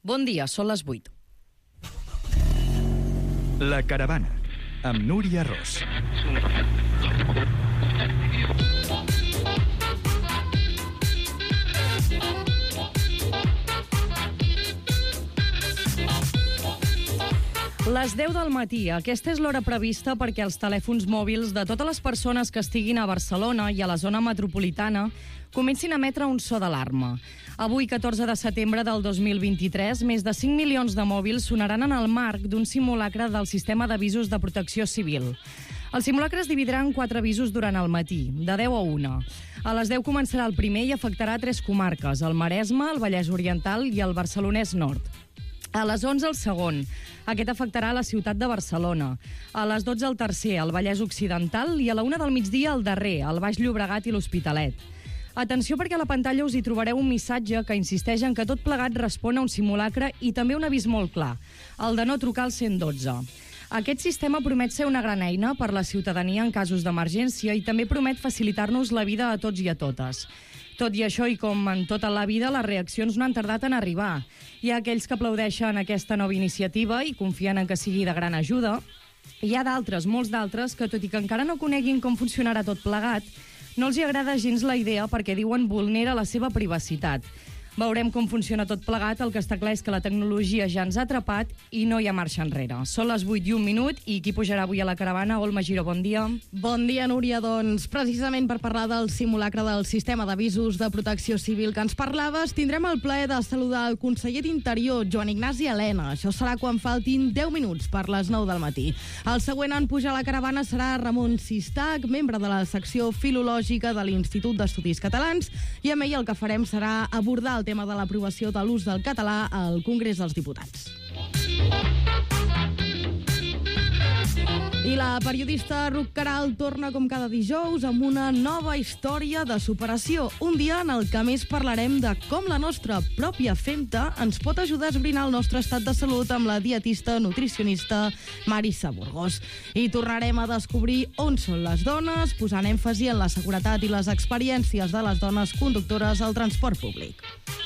Bon dia, són les 8. La Caravana, amb Núria Ros. Les 10 del matí. Aquesta és l'hora prevista perquè els telèfons mòbils de totes les persones que estiguin a Barcelona i a la zona metropolitana comencin a emetre un so d'alarma. Avui, 14 de setembre del 2023, més de 5 milions de mòbils sonaran en el marc d'un simulacre del sistema d'avisos de protecció civil. El simulacre es dividirà en 4 avisos durant el matí, de 10 a 1. A les 10 començarà el primer i afectarà 3 comarques, el Maresme, el Vallès Oriental i el Barcelonès Nord. A les 11 el segon. Aquest afectarà la ciutat de Barcelona. A les 12 el tercer, el Vallès Occidental, i a la 1 del migdia el darrer, el Baix Llobregat i l'Hospitalet. Atenció, perquè a la pantalla us hi trobareu un missatge que insisteix en que tot plegat respon a un simulacre i també un avís molt clar, el de no trucar al 112. Aquest sistema promet ser una gran eina per la ciutadania en casos d'emergència i també promet facilitar-nos la vida a tots i a totes. Tot i això, i com en tota la vida, les reaccions no han tardat en arribar. Hi ha aquells que aplaudeixen aquesta nova iniciativa i confien en que sigui de gran ajuda. Hi ha d'altres, molts d'altres, que tot i que encara no coneguin com funcionarà tot plegat, no els hi agrada gens la idea perquè diuen vulnera la seva privacitat. Veurem com funciona tot plegat. El que està clar és que la tecnologia ja ens ha atrapat i no hi ha marxa enrere. Són les 8 i 1 minut i qui pujarà avui a la caravana? Olma Giró, bon dia. Bon dia, Núria. Doncs precisament per parlar del simulacre del sistema d'avisos de protecció civil que ens parlaves, tindrem el plaer de saludar el conseller d'Interior, Joan Ignasi Elena. Això serà quan faltin 10 minuts per les 9 del matí. El següent en pujar a la caravana serà Ramon Sistac, membre de la secció filològica de l'Institut d'Estudis Catalans, i amb ell el que farem serà abordar el tema de l'aprovació de l'ús del català al Congrés dels Diputats. I la periodista Ruth Caral torna com cada dijous amb una nova història de superació. Un dia en el que més parlarem de com la nostra pròpia femta ens pot ajudar a esbrinar el nostre estat de salut amb la dietista nutricionista Marissa Burgos. I tornarem a descobrir on són les dones, posant èmfasi en la seguretat i les experiències de les dones conductores al transport públic.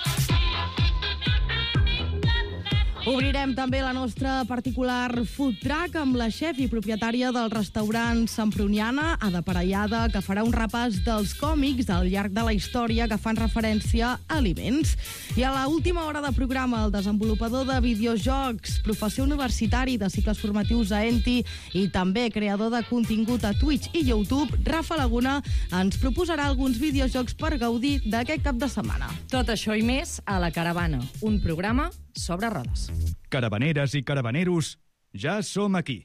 Obrirem també la nostra particular food truck amb la xef i propietària del restaurant Semproniana, Ada Parellada, que farà un repàs dels còmics al llarg de la història que fan referència a aliments. I a l'última hora de programa, el desenvolupador de videojocs, professor universitari de cicles formatius a ENTI i també creador de contingut a Twitch i YouTube, Rafa Laguna, ens proposarà alguns videojocs per gaudir d'aquest cap de setmana. Tot això i més a La Caravana, un programa sobre rodes. Caravaneres i caravaneros, ja som aquí.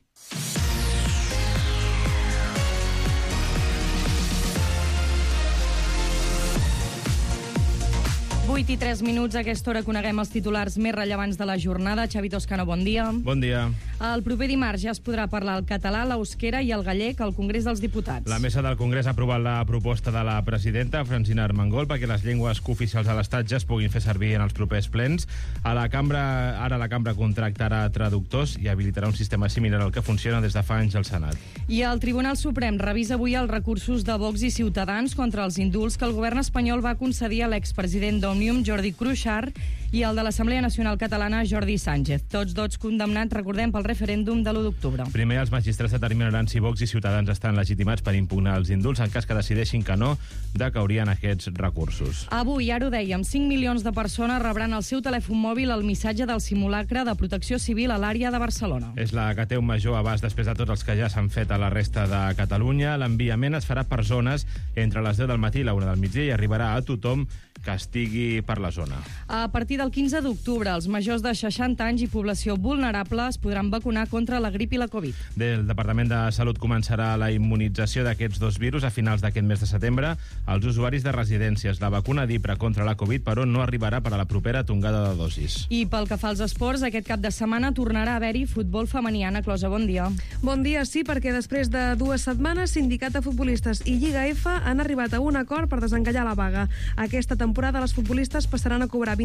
8 i 3 minuts. A aquesta hora coneguem els titulars més rellevants de la jornada. Xavi Toscano, bon dia. Bon dia. El proper dimarts ja es podrà parlar el català, l'euskera i el gallec al Congrés dels Diputats. La mesa del Congrés ha aprovat la proposta de la presidenta, Francina Armengol, perquè les llengües cooficials de l'Estat ja es puguin fer servir en els propers plens. Ara la cambra contractarà traductors i habilitarà un sistema similar al que funciona des de fa anys al Senat. I el Tribunal Suprem revisa avui els recursos de Vox i Ciutadans contra els indults que el govern espanyol va concedir a l'expresident d'Òmnium, Jordi Cuixart, i el de l'Assemblea Nacional Catalana, Jordi Sánchez. Tots dos condemnats, recordem, pel referèndum de l'1 d'octubre. Primer, els magistrats determinaran si Vox i Ciutadans estan legitimats per impugnar els indults. En cas que decideixin que no, decaurien aquests recursos. Avui, ara ho dèiem, 5 milions de persones rebran al seu telèfon mòbil el missatge del simulacre de protecció civil a l'àrea de Barcelona. És la que té un major abast després de tots els que ja s'han fet a la resta de Catalunya. L'enviament es farà per zones entre les 10 del matí i la 1 del migdia i arribarà a tothom que estigui per la zona. A partir del 15 d'octubre, els majors de 60 anys i població vulnerable es podran vacunar contra la grip i la Covid. Del Departament de Salut començarà la immunització d'aquests dos virus a finals d'aquest mes de setembre. Els usuaris de residències, la vacuna d'Ipra contra la Covid, però no arribarà per a la propera tongada de dosis. I pel que fa als esports, aquest cap de setmana tornarà a haver-hi futbol femení. Anna Closa, bon dia. Bon dia, sí, perquè després de 2 setmanes, Sindicat de Futbolistes i Lliga F han arribat a un acord per desencallar la vaga. Aquesta temporada les futbolistes passaran a cobrar 21.000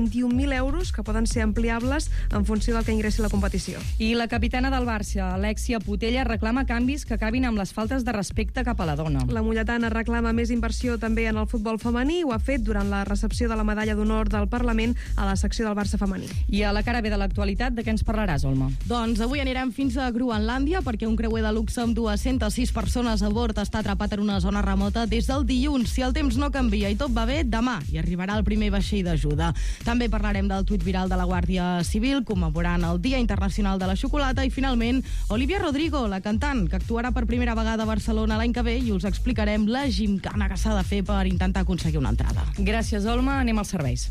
1.000 euros, que poden ser ampliables en funció del que ingressi la competició. I la capitana del Barça, Alexia Putella, reclama canvis que acabin amb les faltes de respecte cap a la dona. La mulletana reclama més inversió també en el futbol femení, ho ha fet durant la recepció de la medalla d'honor del Parlament a la secció del Barça femení. I a la cara B de l'actualitat, de què ens parlaràs, Olma? Doncs avui anirem fins a Groenlàndia perquè un creuer de luxe amb 206 persones a bord està atrapat en una zona remota des del dilluns. Si el temps no canvia i tot va bé, demà hi arribarà el primer vaixell d'ajuda. També parlarem del tuit viral de la Guàrdia Civil commemorant el Dia Internacional de la Xocolata i finalment Olivia Rodrigo, la cantant, que actuarà per primera vegada a Barcelona l'any que ve i us explicarem la gimcana que s'ha de fer per intentar aconseguir una entrada. Gràcies, Olma. Anem als serveis.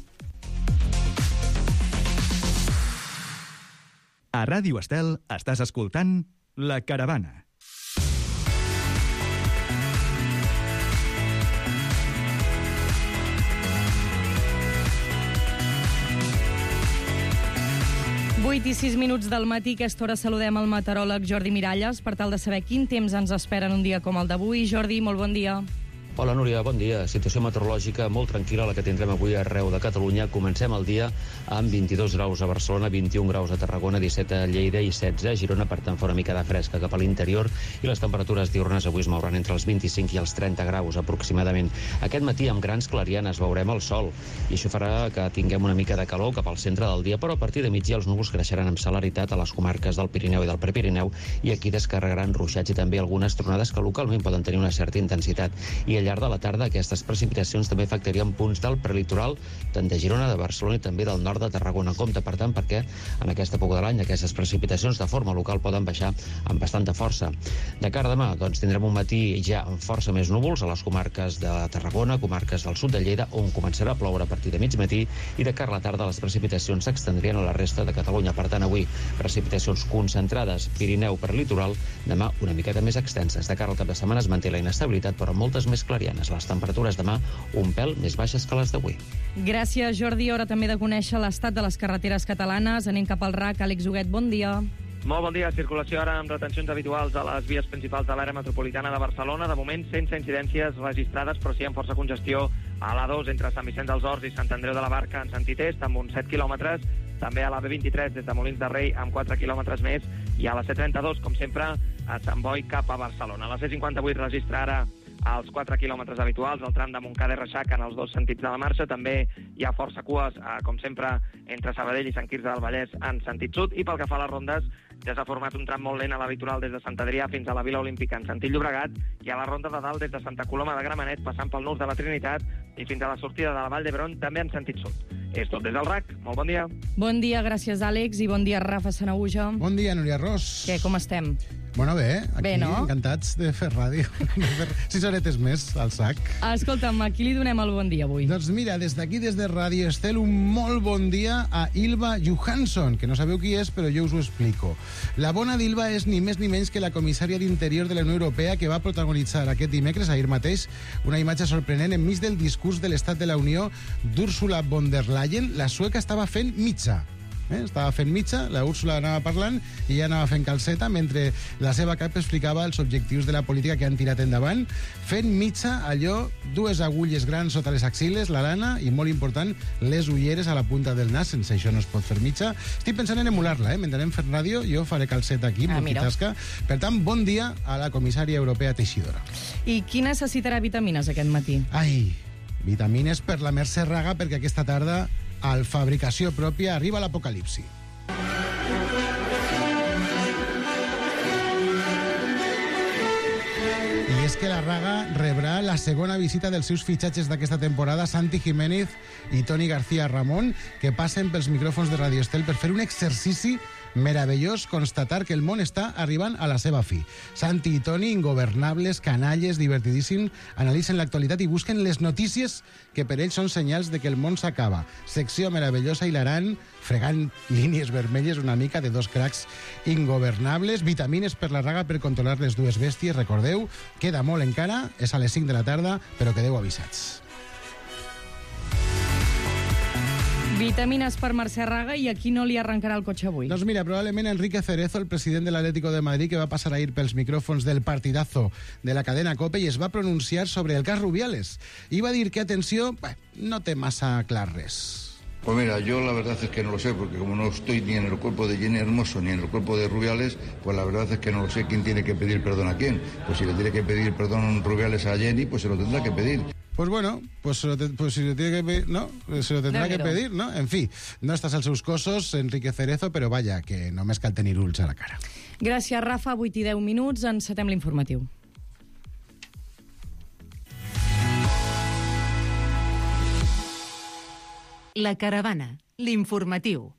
A Ràdio Estel estàs escoltant La Caravana. Vuit i 6 minuts del matí. A aquesta hora saludem el meteoròleg Jordi Miralles per tal de saber quin temps ens espera en un dia com el d'avui. Jordi, molt bon dia. Hola, Núria, bon dia. Situació meteorològica molt tranquil·la la que tindrem avui arreu de Catalunya. Comencem el dia amb 22 graus a Barcelona, 21 graus a Tarragona, 17 a Lleida i 16 a Girona, per tant fora mica de fresca cap a l'interior, i les temperatures diurnes avui es mouran entre els 25 i els 30 graus aproximadament. Aquest matí amb grans clarianes veurem el sol i això farà que tinguem una mica de calor cap al centre del dia, però a partir de migdia els núvols creixeran amb celeritat a les comarques del Pirineu i del Prepirineu i aquí descarregaran ruixats i també algunes tronades que localment poden tenir una certa intensitat. I al llarg de la tarda aquestes precipitacions també afectarien punts del prelitoral, tant de Girona, de Barcelona i també del nord de Tarragona. Compte, per tant, perquè en aquesta època de l'any aquestes precipitacions de forma local poden baixar amb bastanta força. De cara a demà, doncs, tindrem un matí ja amb força més núvols a les comarques de Tarragona, comarques del sud de Lleida, on començarà a ploure a partir de mig matí, i de cara a la tarda les precipitacions s'extendrien a la resta de Catalunya. Per tant, avui precipitacions concentrades Pirineu per litoral, demà una miqueta més extenses. De cara al cap de setmana es manté la inestabilitat, però moltes més clarianes. Les temperatures demà un pèl més baixes que les d'avui. Gràcies, Jordi. Hora també de conèixer l'estat de les carreteres catalanes. Anem cap al RAC. Àlex Huguet, bon dia. Molt bon dia. Circulació ara amb retencions habituals a les vies principals de l'àrea metropolitana de Barcelona. De moment, sense incidències registrades, però sí amb força congestió a l'A2 entre Sant Vicenç dels Horts i Sant Andreu de la Barca en sentit est, amb uns 7 quilòmetres. També a la B23 des de Molins de Rei amb 4 quilòmetres més. I a la C32, com sempre, a Sant Boi cap a Barcelona. A la C58 registra ara als 4 quilòmetres habituals, el tram de Montcada i Reixac en els dos sentits de la marxa. També hi ha força cues, com sempre, entre Sabadell i Sant Quirze del Vallès en sentit sud. I pel que fa a les rondes, ja s'ha format un tram molt lent a la litoral des de Sant Adrià fins a la Vila Olímpica en sentit Llobregat, i a la ronda de dalt des de Santa Coloma de Gramenet passant pel Nus de la Trinitat i fins a la sortida de la Vall d'Hebron també en sentit sud. És tot des del RAC. Molt bon dia. Bon dia, gràcies, Àlex, i bon dia, Rafa Sanahuja. Bon dia, Núria Ros. Què, com estem? Bueno, bé, aquí bé, no? Encantats de fer ràdio. 6 horetes més al sac. Escolta'm, a qui li donem el bon dia avui? Doncs mira, des d'aquí, des de Ràdio Estel, un molt bon dia a Ylva Johansson, que no sabeu qui és, però jo us ho explico. La bona d'Ylva és ni més ni menys que la comissària d'Interior de la Unió Europea, que va protagonitzar aquest dimecres, ahir mateix, una imatge sorprenent enmig del discurs de l'Estat de la Unió d'Ursula von der Leyen. La sueca estava fent mitja. Estava fent mitja, la Úrsula anava parlant i ella anava fent calceta mentre la seva cap explicava els objectius de la política que han tirat endavant, fent mitja allò, 2 agulles grans sota les axiles, la lana, i molt important, les ulleres a la punta del nas. Sense això no es pot fer mitja. Estic pensant en emular-la, mentre anem fent ràdio jo faré calceta aquí, multitasca. Per tant, bon dia a la comissària europea Teixidora. I qui necessitarà vitamines aquest matí? Ai, vitamines per la Mercè Raga, perquè aquesta tarda al Fabricació Pròpia arriba l'apocalipsi. I és que la Raga rebrà la segona visita dels seus fitxatges d'aquesta temporada, Santi Jiménez i Toni García Ramon, que passen pels micròfons de Radio Estel per fer un exercici meravellós, constatar que el món està arribant a la seva fi. Santi i Toni, ingovernables, canalles, divertidíssims, analitzen l'actualitat i busquen les notícies que per ells són senyals de que el món s'acaba. Secció meravellosa, hilarant, fregant línies vermelles una mica de dos cracs ingovernables. Vitamines per la Raga per controlar les dues bèsties. Recordeu, queda molt encara, és a les 5 de la tarda, però quedeu avisats. Vitamines per Mercè Raga, i a qui no li arrencarà el cotxe avui? Doncs mira, probablement Enrique Cerezo, el president de l'Atlético de Madrid, que va passar ahir pels micròfons del partidazo de la cadena COPE i es va pronunciar sobre el cas Rubiales. I va dir que, atenció, no té massa clar res. Pues mira, yo la verdad es que no lo sé, porque como no estoy ni en el cuerpo de Jenny Hermoso ni en el cuerpo de Rubiales, pues la verdad es que no lo sé quién tiene que pedir perdón a quién. Pues si le tiene que pedir perdón Rubiales a Jenny, pues se lo tendrá que pedir. Pues bueno, pues si lo tiene que pedir, ¿no? Se lo tendrà que pedir, ¿no? En fi, no estàs als seus cossos, Enrique Cerezo, però vaja, que només cal tenir ulls a la cara. Gràcies, Rafa. 8:10, encetem l'informatiu. La Caravana, l'informatiu.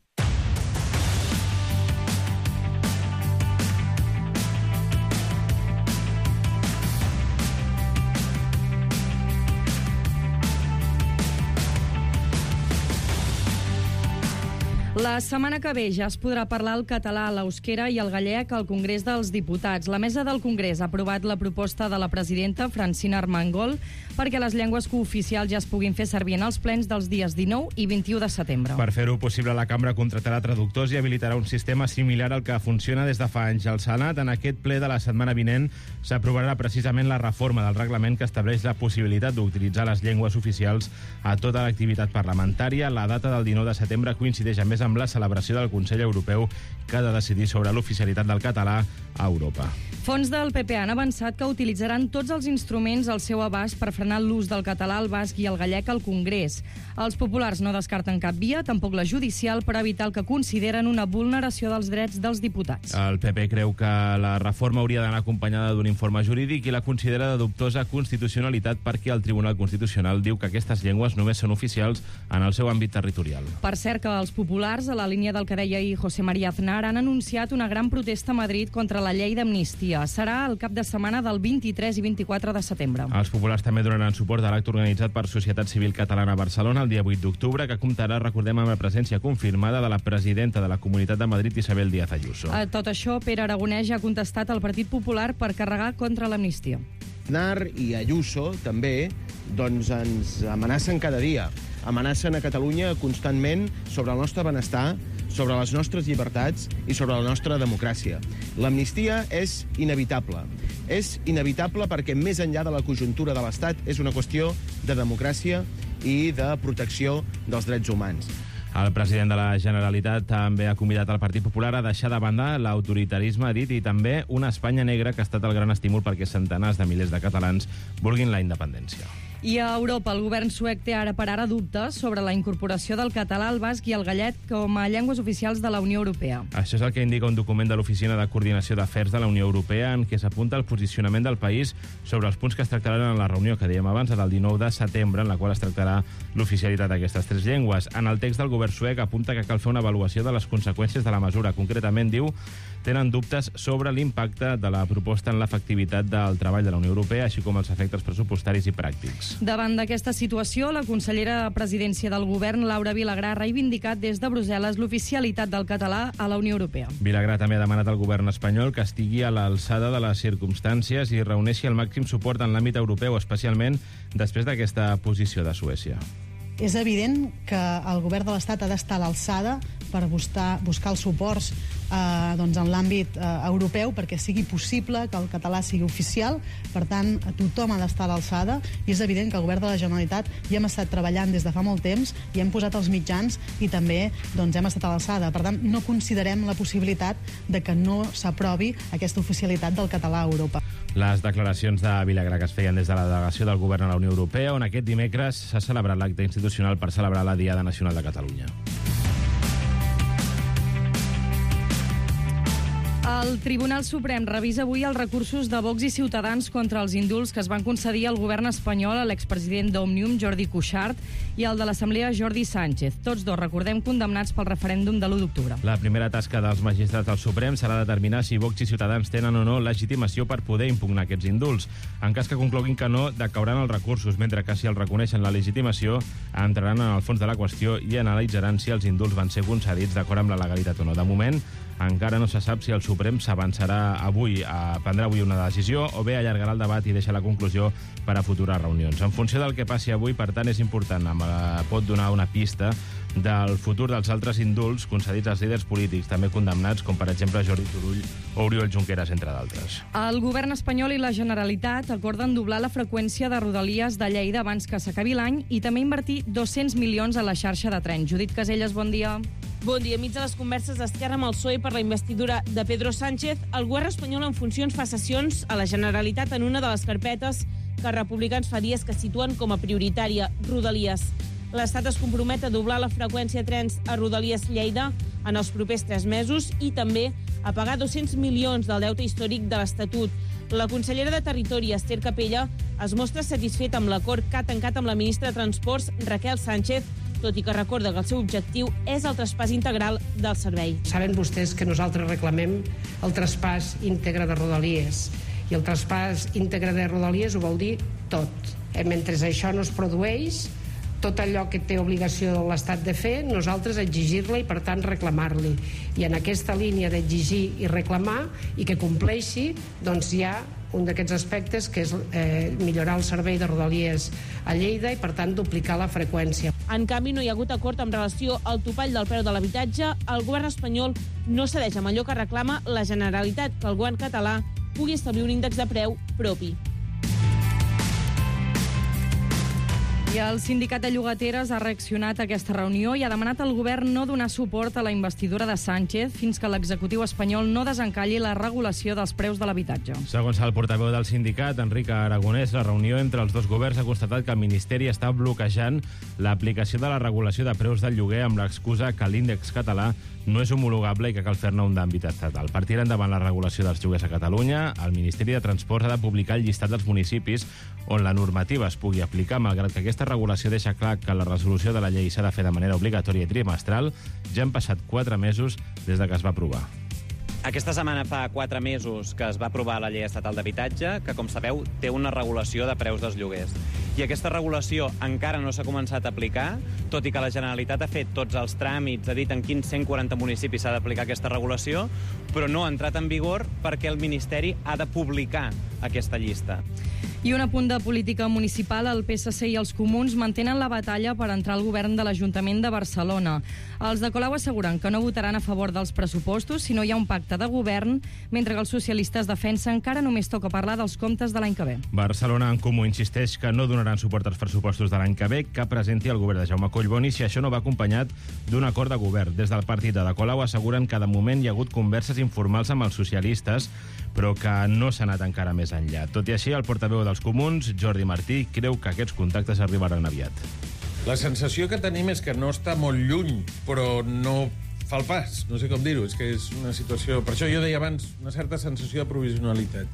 La setmana que ve ja es podrà parlar el català, l'euskera i el gallec al Congrés dels Diputats. La mesa del Congrés ha aprovat la proposta de la presidenta Francina Armengol perquè les llengües cooficials ja es puguin fer servir en els plens dels dies 19 i 21 de setembre. Per fer-ho possible, la cambra contratarà traductors i habilitarà un sistema similar al que funciona des de fa anys. Al Senat, en aquest ple de la setmana vinent, s'aprovarà precisament la reforma del reglament que estableix la possibilitat d'utilitzar les llengües oficials a tota l'activitat parlamentària. La data del 19 de setembre coincideix a més amb la celebració del Consell Europeu que ha de decidir sobre l'oficialitat del català a Europa. Fons del PP han avançat que utilitzaran tots els instruments al seu abast per frenar l'ús del català, el basc i el gallec al Congrés. Els populars no descarten cap via, tampoc la judicial, per evitar el que consideren una vulneració dels drets dels diputats. El PP creu que la reforma hauria d'anar acompanyada d'un informe jurídic i la considera de dubtosa constitucionalitat perquè el Tribunal Constitucional diu que aquestes llengües només són oficials en el seu àmbit territorial. Per cert, que els populars, a la línia del que deia ahir José María Aznar, han anunciat una gran protesta a Madrid contra la llei d'amnistia. Serà el cap de setmana del 23 i 24 de setembre. Els populars també donaran suport a l'acte organitzat per Societat Civil Catalana a Barcelona el dia 8 d'octubre, que comptarà, recordem, amb la presència confirmada de la presidenta de la Comunitat de Madrid, Isabel Díaz Ayuso. A tot això, Pere Aragonès ja ha contestat al Partit Popular per carregar contra l'amnistia. Aznar i Ayuso també doncs, ens amenacen cada dia. Amenacen a Catalunya constantment sobre el nostre benestar, sobre les nostres llibertats i sobre la nostra democràcia. L'amnistia és inevitable. És inevitable perquè més enllà de la conjuntura de l'Estat és una qüestió de democràcia i de protecció dels drets humans. El president de la Generalitat també ha convidat el Partit Popular a deixar de banda l'autoritarisme, ha dit, i també una Espanya negra que ha estat el gran estímul perquè centenars de milers de catalans vulguin la independència. I a Europa, el govern suec té ara per ara dubtes sobre la incorporació del català, el basc i el gallec com a llengües oficials de la Unió Europea. Això és el que indica un document de l'Oficina de Coordinació d'Afers de la Unió Europea en què s'apunta el posicionament del país sobre els punts que es tractaran en la reunió que dèiem abans, del 19 de setembre, en la qual es tractarà l'oficialitat d'aquestes tres llengües. En el text del govern suec apunta que cal fer una avaluació de les conseqüències de la mesura. Concretament, diu, tenen dubtes sobre l'impacte de la proposta en l'efectivitat del treball de la Unió Europea, així com els efectes pressupostaris i pràctics. Davant d'aquesta situació, la consellera de Presidència del Govern, Laura Vilagrà, ha reivindicat des de Brussel·les l'oficialitat del català a la Unió Europea. Vilagrà també ha demanat al govern espanyol que estigui a l'alçada de les circumstàncies i reuneixi el màxim suport en l'àmbit europeu, especialment després d'aquesta posició de Suècia. És evident que el govern de l'Estat ha d'estar a l'alçada per buscar els suports en l'àmbit europeu perquè sigui possible que el català sigui oficial. Per tant, tothom ha d'estar a l'alçada i és evident que el govern de la Generalitat hi hem estat treballant des de fa molt temps i hem posat els mitjans i també hem estat a l'alçada. Per tant, no considerem la possibilitat de que no s'aprovi aquesta oficialitat del català a Europa. Les declaracions de Vilagrà que es feien des de la delegació del govern a la Unió Europea, on aquest dimecres s'ha celebrat l'acte institucional per celebrar la Diada Nacional de Catalunya. El Tribunal Suprem revisa avui els recursos de Vox i Ciutadans contra els indults que es van concedir al govern espanyol a l'expresident d'Òmnium, Jordi Cuixart, i al de l'Assemblea, Jordi Sánchez. Tots dos, recordem, condemnats pel referèndum de l'1 d'octubre. La primera tasca dels magistrats del Suprem serà determinar si Vox i Ciutadans tenen o no legitimació per poder impugnar aquests indults. En cas que concloguin que no, decauran els recursos, mentre que si els reconeixen la legitimació, entraran en el fons de la qüestió i analitzaran si els indults van ser concedits d'acord amb la legalitat o no. De moment, encara no se sap si el Suprem s'avançarà avui, prendrà avui una decisió o bé allargarà el debat i deixa la conclusió per a futures reunions. En funció del que passi avui, per tant, és important, pot donar una pista del futur dels altres indults concedits als líders polítics, també condemnats, com per exemple Jordi Turull o Oriol Junqueras, entre d'altres. El govern espanyol i la Generalitat acorden doblar la freqüència de Rodalies de Lleida abans que s'acabi l'any i també invertir 200 milions a la xarxa de tren. Judit Caselles, bon dia. Bon dia. Mig de les converses d'Esquerra amb el PSOE per la investidura de Pedro Sánchez, el govern espanyol en funcions fa sessions a la Generalitat en una de les carpetes que Republicans fa dies que situen com a prioritària, Rodalies. L'Estat es compromet a doblar la freqüència de trens a Rodalies Lleida en els propers 3 mesos i també a pagar 200 milions del deute històric de l'Estatut. La consellera de Territori, Esther Capella, es mostra satisfeta amb l'acord que ha tancat amb la ministra de Transports, Raquel Sánchez, tot i que recorda que el seu objectiu és el traspàs integral del servei. Saben vostès que nosaltres reclamem el traspàs íntegre de Rodalies. I el traspàs íntegre de Rodalies ho vol dir tot. Mentre això no es produeix, tot allò que té obligació l'Estat de fer, nosaltres exigir-la i, per tant, reclamar-li. I en aquesta línia d'exigir i reclamar i que compleixi, doncs hi ha un d'aquests aspectes que és millorar el servei de Rodalies a Lleida i, per tant, duplicar la freqüència. En canvi, no hi ha hagut acord amb relació al topall del preu de l'habitatge. El govern espanyol no cedeix amb allò que reclama la Generalitat, que el govern català pugui establir un índex de preu propi. I el sindicat de llogateres ha reaccionat a aquesta reunió i ha demanat al govern no donar suport a la investidura de Sánchez fins que l'executiu espanyol no desencalli la regulació dels preus de l'habitatge. Segons el portaveu del sindicat, Enric Aragonès, la reunió entre els dos governs ha constatat que el Ministeri està bloquejant l'aplicació de la regulació de preus del lloguer amb l'excusa que l'índex català no és homologable i que cal fer-ne un d'àmbit estatal. Per tirar endavant la regulació dels lloguers a Catalunya, el Ministeri de Transports ha de publicar el llistat dels municipis on la normativa es pugui aplicar, malgrat que aquesta regulació deixa clar que la resolució de la llei s'ha de fer de manera obligatòria i trimestral. Ja han passat 4 mesos des de que es va aprovar. Aquesta setmana fa 4 mesos que es va aprovar la llei estatal d'habitatge, que, com sabeu, té una regulació de preus dels lloguers. I aquesta regulació encara no s'ha començat a aplicar, tot i que la Generalitat ha fet tots els tràmits, ha dit en quins 140 municipis s'ha d'aplicar aquesta regulació, però no ha entrat en vigor perquè el Ministeri ha de publicar aquesta llista. I un apunt de política municipal, el PSC i els comuns mantenen la batalla per entrar al govern de l'Ajuntament de Barcelona. Els de Colau asseguren que no votaran a favor dels pressupostos si no hi ha un pacte de govern, mentre que els socialistes defensen que ara només toca parlar dels comptes de l'any que ve. Barcelona en Comú insisteix que no donaran suport als pressupostos de l'any que ve que presenti el govern de Jaume Collboni si això no va acompanyat d'un acord de govern. Des del partit de Colau asseguren que de moment hi ha hagut converses informals amb els socialistes, però que no s'ha anat encara més enllà. Tot i així, el portaveu dels comuns, Jordi Martí, creu que aquests contactes arribaran aviat. La sensació que tenim és que no està molt lluny, però no fa el pas. No sé com dir-ho, és que és una situació... Per això jo deia abans, una certa sensació de provisionalitat.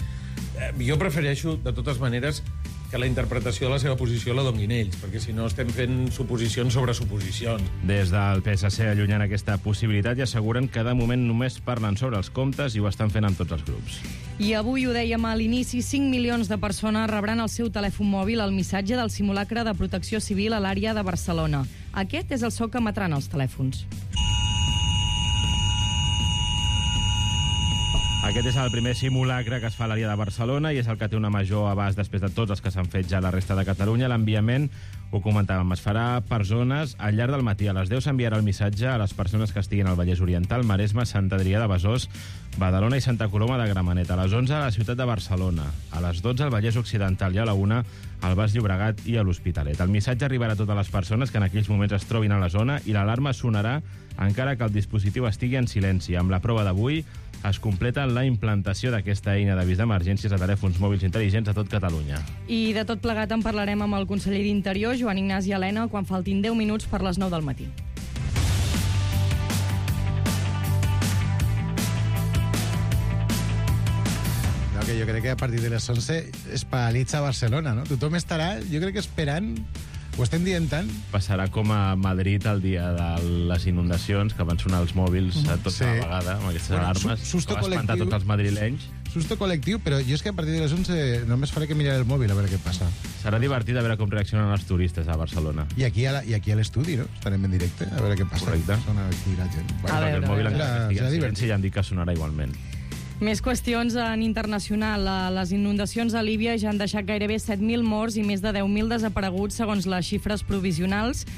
Jo prefereixo, de totes maneres, que la interpretació de la seva posició la donin ells, perquè si no estem fent suposicions sobre suposicions. Des del PSC allunyen aquesta possibilitat i asseguren que de moment només parlen sobre els comptes i ho estan fent amb tots els grups. I avui, ho dèiem a l'inici, 5 milions de persones rebran al seu telèfon mòbil el missatge del simulacre de protecció civil a l'àrea de Barcelona. Aquest és el so que emetran els telèfons. Aquest és el primer simulacre que es fa a l'àrea de Barcelona i és el que té una major abast després de tots els que s'han fet ja a la resta de Catalunya. L'enviament, ho comentàvem, es farà per zones. Al llarg del matí a les 10 s'enviarà el missatge a les persones que estiguin al Vallès Oriental, Maresme, Sant Adrià de Besòs, Badalona i Santa Coloma de Gramenet. A les 11 a la ciutat de Barcelona, a les 12 al Vallès Occidental i a la 1 al Baix Llobregat i a l'Hospitalet. El missatge arribarà a totes les persones que en aquells moments es trobin a la zona i l'alarma sonarà encara que el dispositiu estigui en silenci. Amb la prova d'avui es completa la implantació d'aquesta eina d'avís d'emergències a telèfons mòbils intel·ligents a tot Catalunya. I de tot plegat en parlarem amb el conseller d'Interior, Joan Ignasi Elena, quan faltin 10 minuts per les 9 del matí. No, que jo crec que a partir de les 11 es paralitza Barcelona, no? Tothom estarà, jo crec que esperant. Ho estem dient tant? Passarà com a Madrid el dia de les inundacions, que van sonar els mòbils a tota la vegada, amb aquestes alarmes, que va espantar tots els madrilenys. Susto col·lectiu, però jo és que a partir de les 11 només faré que mirar el mòbil a veure què passa. Serà divertit a veure com reaccionen els turistes a Barcelona. I aquí a l'estudi, no? Estarem en directe, a veure què passa. Correcte. Sona aquí la gent. Perquè el mòbil encara estigui en silenci i ja han dit que sonarà igualment. Més qüestions en internacional. Les inundacions a Líbia ja han deixat gairebé 7.000 morts i més de 10.000 desapareguts, segons les xifres provisionals.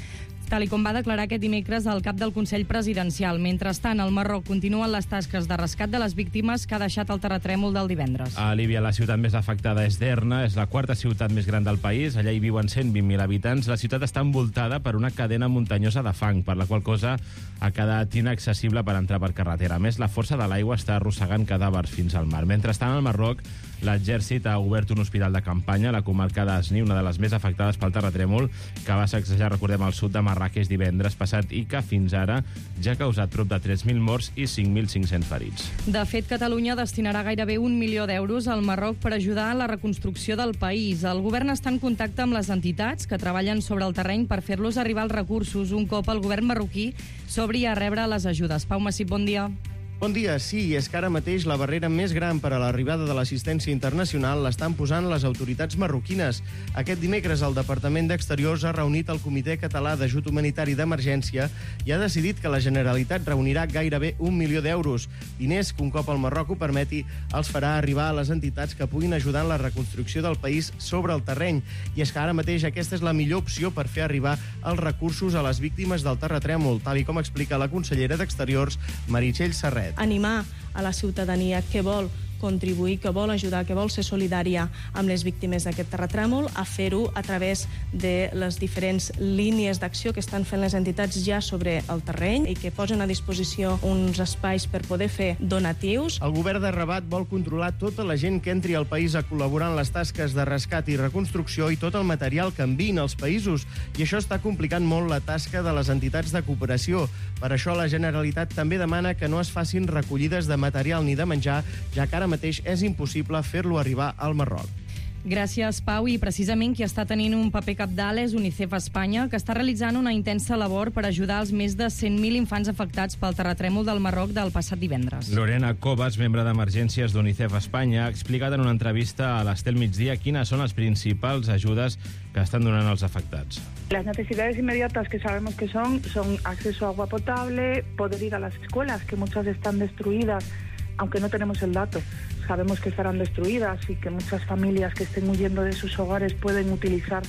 tal com va declarar aquest dimecres el cap del Consell Presidencial. Mentrestant, al Marroc continuen les tasques de rescat de les víctimes que ha deixat el terratrèmol del divendres. A Líbia, la ciutat més afectada és Derna, és la quarta ciutat més gran del país, allà hi viuen 120.000 habitants. La ciutat està envoltada per una cadena muntanyosa de fang, per la qual cosa ha quedat inaccessible per entrar per carretera. A més, la força de l'aigua està arrossegant cadàvers fins al mar. Mentrestant, al Marroc, l'exèrcit ha obert un hospital de campanya a la comarca d'Asni, una de les més afectades pel terratrèmol, que va sacsejar, recordem, al sud de Marràqueix divendres passat i que fins ara ja ha causat prop de 3.000 morts i 5.500 ferits. De fet, Catalunya destinarà gairebé 1 milió d'euros al Marroc per ajudar a la reconstrucció del país. El govern està en contacte amb les entitats que treballen sobre el terreny per fer-los arribar els recursos un cop el govern marroquí s'obri a rebre les ajudes. Pau Massip, bon dia. Bon dia, sí, és que ara mateix la barrera més gran per a l'arribada de l'assistència internacional l'estan posant les autoritats marroquines. Aquest dimecres el Departament d'Exteriors ha reunit el Comitè Català d'Ajut Humanitari d'Emergència i ha decidit que la Generalitat reunirà gairebé 1 milió d'euros. Diners que un cop el Marroc ho permeti els farà arribar a les entitats que puguin ajudar en la reconstrucció del país sobre el terreny. I és que ara mateix aquesta és la millor opció per fer arribar els recursos a les víctimes del terratrèmol, tal com explica la consellera d'Exteriors, Meritxell Serret. Animar a la ciutadania que vol contribuir, que vol ajudar, que vol ser solidària amb les víctimes d'aquest terratrèmol, a fer-ho a través de les diferents línies d'acció que estan fent les entitats ja sobre el terreny i que posen a disposició uns espais per poder fer donatius. El govern de Rabat vol controlar tota la gent que entri al país a col·laborar en les tasques de rescat i reconstrucció i tot el material que enviïn als països, i això està complicant molt la tasca de les entitats de cooperació. Per això la Generalitat també demana que no es facin recollides de material ni de menjar, ja que ara mateix és impossible fer-lo arribar al Marroc. Gràcies, Pau. I precisament qui està tenint un paper cabdal és UNICEF Espanya, que està realitzant una intensa labor per ajudar els més de 100.000 infants afectats pel terratrèmol del Marroc del passat divendres. Lorena Cobas, membre d'Emergències d'UNICEF Espanya, ha explicat en una entrevista a l'Estel Migdia quines són les principals ajudes que estan donant als afectats. Las necesidades inmediatas que sabemos que son acceso a agua potable, poder ir a las escuelas, que muchas están destruidas, aunque no tenemos el dato. Sabemos que estarán destruidas y que muchas familias que estén huyendo de sus hogares pueden utilizar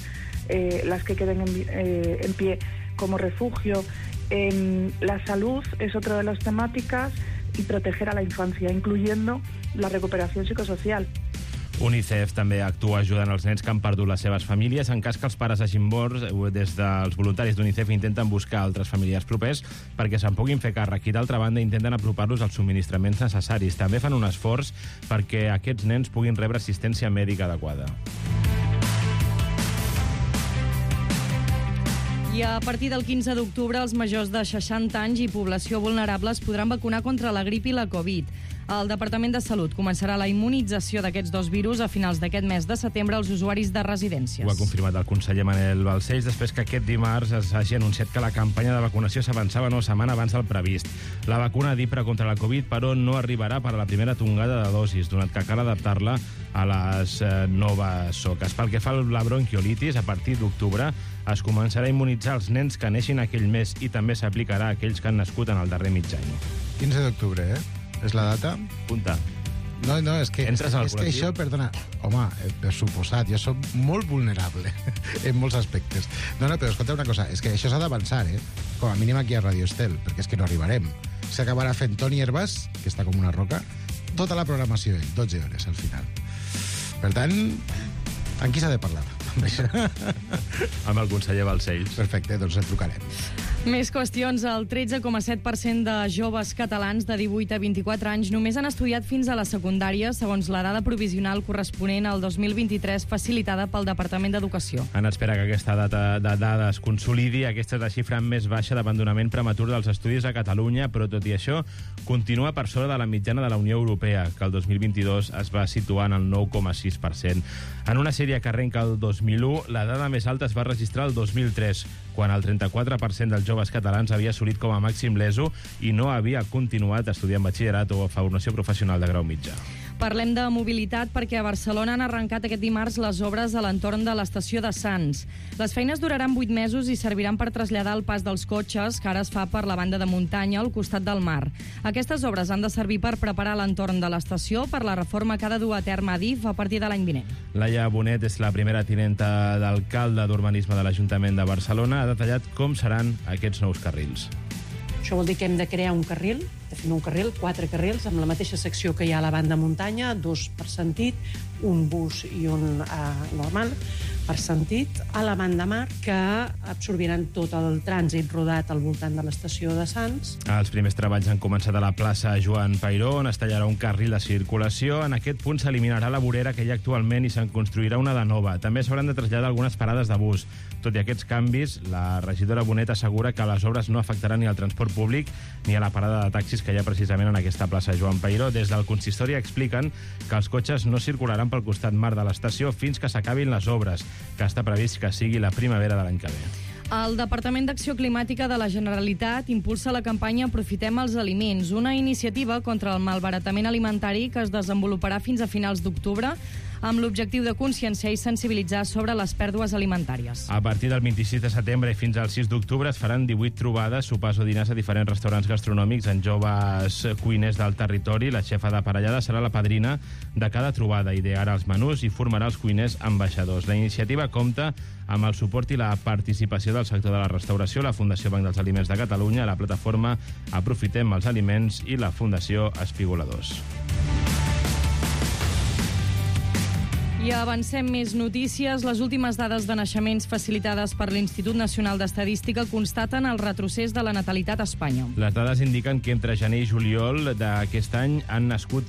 las que queden en pie como refugio. La salud es otra de las temáticas y proteger a la infancia, incluyendo la recuperación psicosocial. UNICEF també actua ajudant els nens que han perdut les seves famílies. En cas que els pares hagin mort, des dels voluntaris d'UNICEF intenten buscar altres familiars propers perquè se'n puguin fer càrrec i, d'altra banda, intenten apropar-los als subministraments necessaris. També fan un esforç perquè aquests nens puguin rebre assistència mèdica adequada. I a partir del 15 d'octubre, els majors de 60 anys i població vulnerable es podran vacunar contra la grip i la Covid. El Departament de Salut començarà la immunització d'aquests dos virus a finals d'aquest mes de setembre als usuaris de residències. Ho ha confirmat el conseller Manel Balcells després que aquest dimarts es hagi anunciat que la campanya de vacunació s'avançava una setmana abans del previst. La vacuna d'Ipra contra la Covid, però, no arribarà per a la primera tongada de dosis, donat que cal adaptar-la a les noves soques. Pel que fa a la bronquiolitis, a partir d'octubre es començarà a immunitzar els nens que neixin aquell mes i també s'aplicarà a aquells que han nascut en el darrer mig any. 15 d'octubre, És la data? Punta. No, és que això, perdona, home, per suposat, jo soc molt vulnerable en molts aspectes. No, però escolta una cosa, és que això s'ha d'avançar, com a mínim aquí a Radio Estel, perquè és que no arribarem. S'acabarà fent Toni Hervas, que està com una roca, tota la programació, 12 hores al final. Per tant, amb qui s'ha de parlar? Amb el conseller Balcells. Perfecte, doncs el trucarem. Més qüestions. El 13,7% de joves catalans de 18 a 24 anys només han estudiat fins a la secundària, segons la dada provisional corresponent al 2023 facilitada pel Departament d'Educació. En espera que aquesta data de dades consolidi, aquesta és la xifra més baixa d'abandonament prematur dels estudis a Catalunya, però tot i això continua per sobre de la mitjana de la Unió Europea, que el 2022 es va situar en el 9,6%. En una sèrie que arrenca el 2001, la dada més alta es va registrar el 2003, quan el 34% dels joves catalans havia assolit com a màxim l'ESO i no havia continuat estudiant batxillerat o formació professional de grau mitjà. Parlem de mobilitat perquè a Barcelona han arrencat aquest dimarts les obres a l'entorn de l'estació de Sants. Les feines duraran 8 mesos i serviran per traslladar el pas dels cotxes que ara es fa per la banda de muntanya al costat del mar. Aquestes obres han de servir per preparar l'entorn de l'estació per la reforma que ha de dur a terme Adif a partir de l'any vinent. Laia Bonet és la primera tinenta d'alcalde d'Urbanisme de l'Ajuntament de Barcelona. Ha detallat com seran aquests nous carrils. Això vol dir que hem de crear un carril, definir un carril, 4 carrils, amb la mateixa secció que hi ha a la banda muntanya, 2 per sentit, un bus i un normal per sentit, a la banda mar, que absorbiran tot el trànsit rodat al voltant de l'estació de Sants. Els primers treballs han començat a la plaça Joan Peiró, on es tallarà un carril de circulació. En aquest punt s'eliminarà la vorera que hi ha actualment i se'n construirà una de nova. També s'hauran de traslladar algunes parades de bus. Tot i aquests canvis, la regidora Bonet assegura que les obres no afectaran ni al transport públic ni a la parada de taxis que hi ha precisament en aquesta plaça Joan Peiró. Des del consistori expliquen que els cotxes no circularan pel costat mar de l'estació fins que s'acabin les obres, que està previst que sigui la primavera de l'any que ve. El Departament d'Acció Climàtica de la Generalitat impulsa la campanya Aprofitem els aliments, una iniciativa contra el malbaratament alimentari que es desenvoluparà fins a finals d'octubre amb l'objectiu de conscienciar i sensibilitzar sobre les pèrdues alimentàries. A partir del 26 de setembre i fins al 6 d'octubre es faran 18 trobades, sopars o dinars a diferents restaurants gastronòmics en joves cuiners del territori. La xefa de Parellada serà la padrina de cada trobada, idearà els menús i formarà els cuiners ambaixadors. La iniciativa compta amb el suport i la participació del sector de la restauració, la Fundació Banc dels Aliments de Catalunya, la plataforma Aprofitem els Aliments i la Fundació Espigoladors. I avancem més notícies. Les últimes dades de naixements facilitades per l'Institut Nacional d'Estadística constaten el retrocés de la natalitat a Espanya. Les dades indiquen que entre gener i juliol d'aquest any han nascut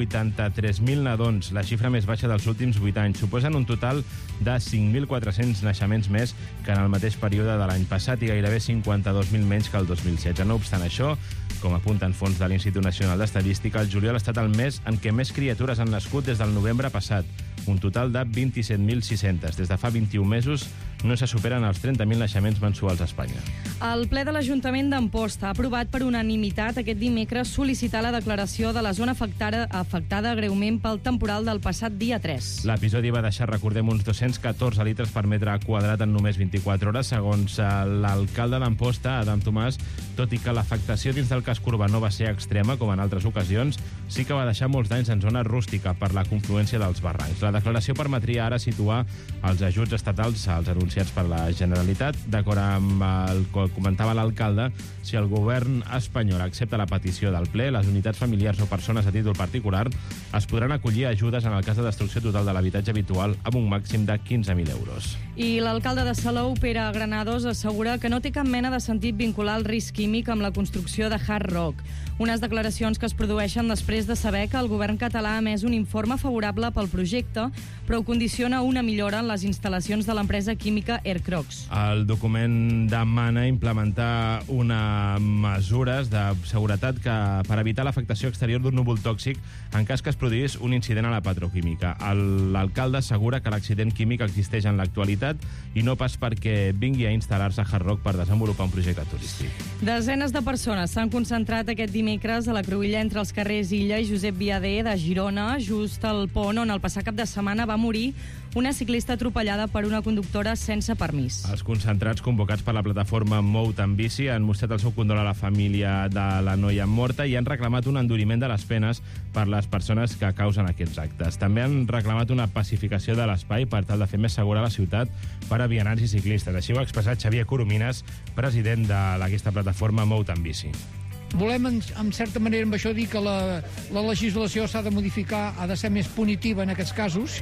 183.000 nadons, la xifra més baixa dels últims 8 anys. Suposen un total de 5.400 naixements més que en el mateix període de l'any passat i gairebé 52.000 menys que el 2016. No obstant això, com apunten fons de l'Institut Nacional d'Estadística, el juliol ha estat el mes en què més criatures han nascut des del novembre passat, un total de 27.600. Des de fa 21 mesos no se superen els 30.000 naixements mensuals a Espanya. El ple de l'Ajuntament d'Amposta ha aprovat per unanimitat aquest dimecres sol·licitar la declaració de la zona afectada greument pel temporal del passat dia 3. L'episodi va deixar, recordem, uns 214 litres per metre quadrat en només 24 hores. Segons l'alcalde d'Amposta, Adam Tomàs, tot i que l'afectació dins del casc urbà no va ser extrema, com en altres ocasions, sí que va deixar molts danys en zona rústica per la confluència dels barrancs. La declaració permetria ara situar els ajuts estatals als anunciats per la Generalitat. D'acord amb el que comentava l'alcalde, si el govern espanyol accepta la petició del ple, les unitats familiars o persones a títol particular es podran acollir ajudes en el cas de destrucció total de l'habitatge habitual amb un màxim de 15.000 euros. I l'alcalde de Salou, Pere Granados, assegura que no té cap mena de sentit vincular el risc químic amb la construcció de Hard Rock. Unes declaracions que es produeixen després de saber que el govern català ha emès un informe favorable pel projecte, però ho condiciona una millora en les instal·lacions de l'empresa química Aircrocs. El document demana implementar unes mesures de seguretat per evitar l'afectació exterior d'un núvol tòxic en cas que es produís un incident a la petroquímica. L'alcalde assegura que l'accident químic existeix en l'actualitat i no pas perquè vingui a instal·lar-se a Hard Rock per desenvolupar un projecte turístic. Desenes de persones s'han concentrat aquest dimecres a la cruïlla entre els carrers Illa i Josep Viader de Girona, just al pont on el passat cap de setmana va morir una ciclista atropellada per una conductora sense permís. Els concentrats convocats per la plataforma Mout en Bici han mostrat el seu condol a la família de la noia morta i han reclamat un enduriment de les penes per les persones que causen aquests actes. També han reclamat una pacificació de l'espai per tal de fer més segura la ciutat per a vianants i ciclistes. Així ho ha expressat Xavier Coromines, president d'aquesta plataforma Mout en Bici. Volem, en certa manera, amb això dir que la legislació s'ha de modificar, ha de ser més punitiva en aquests casos,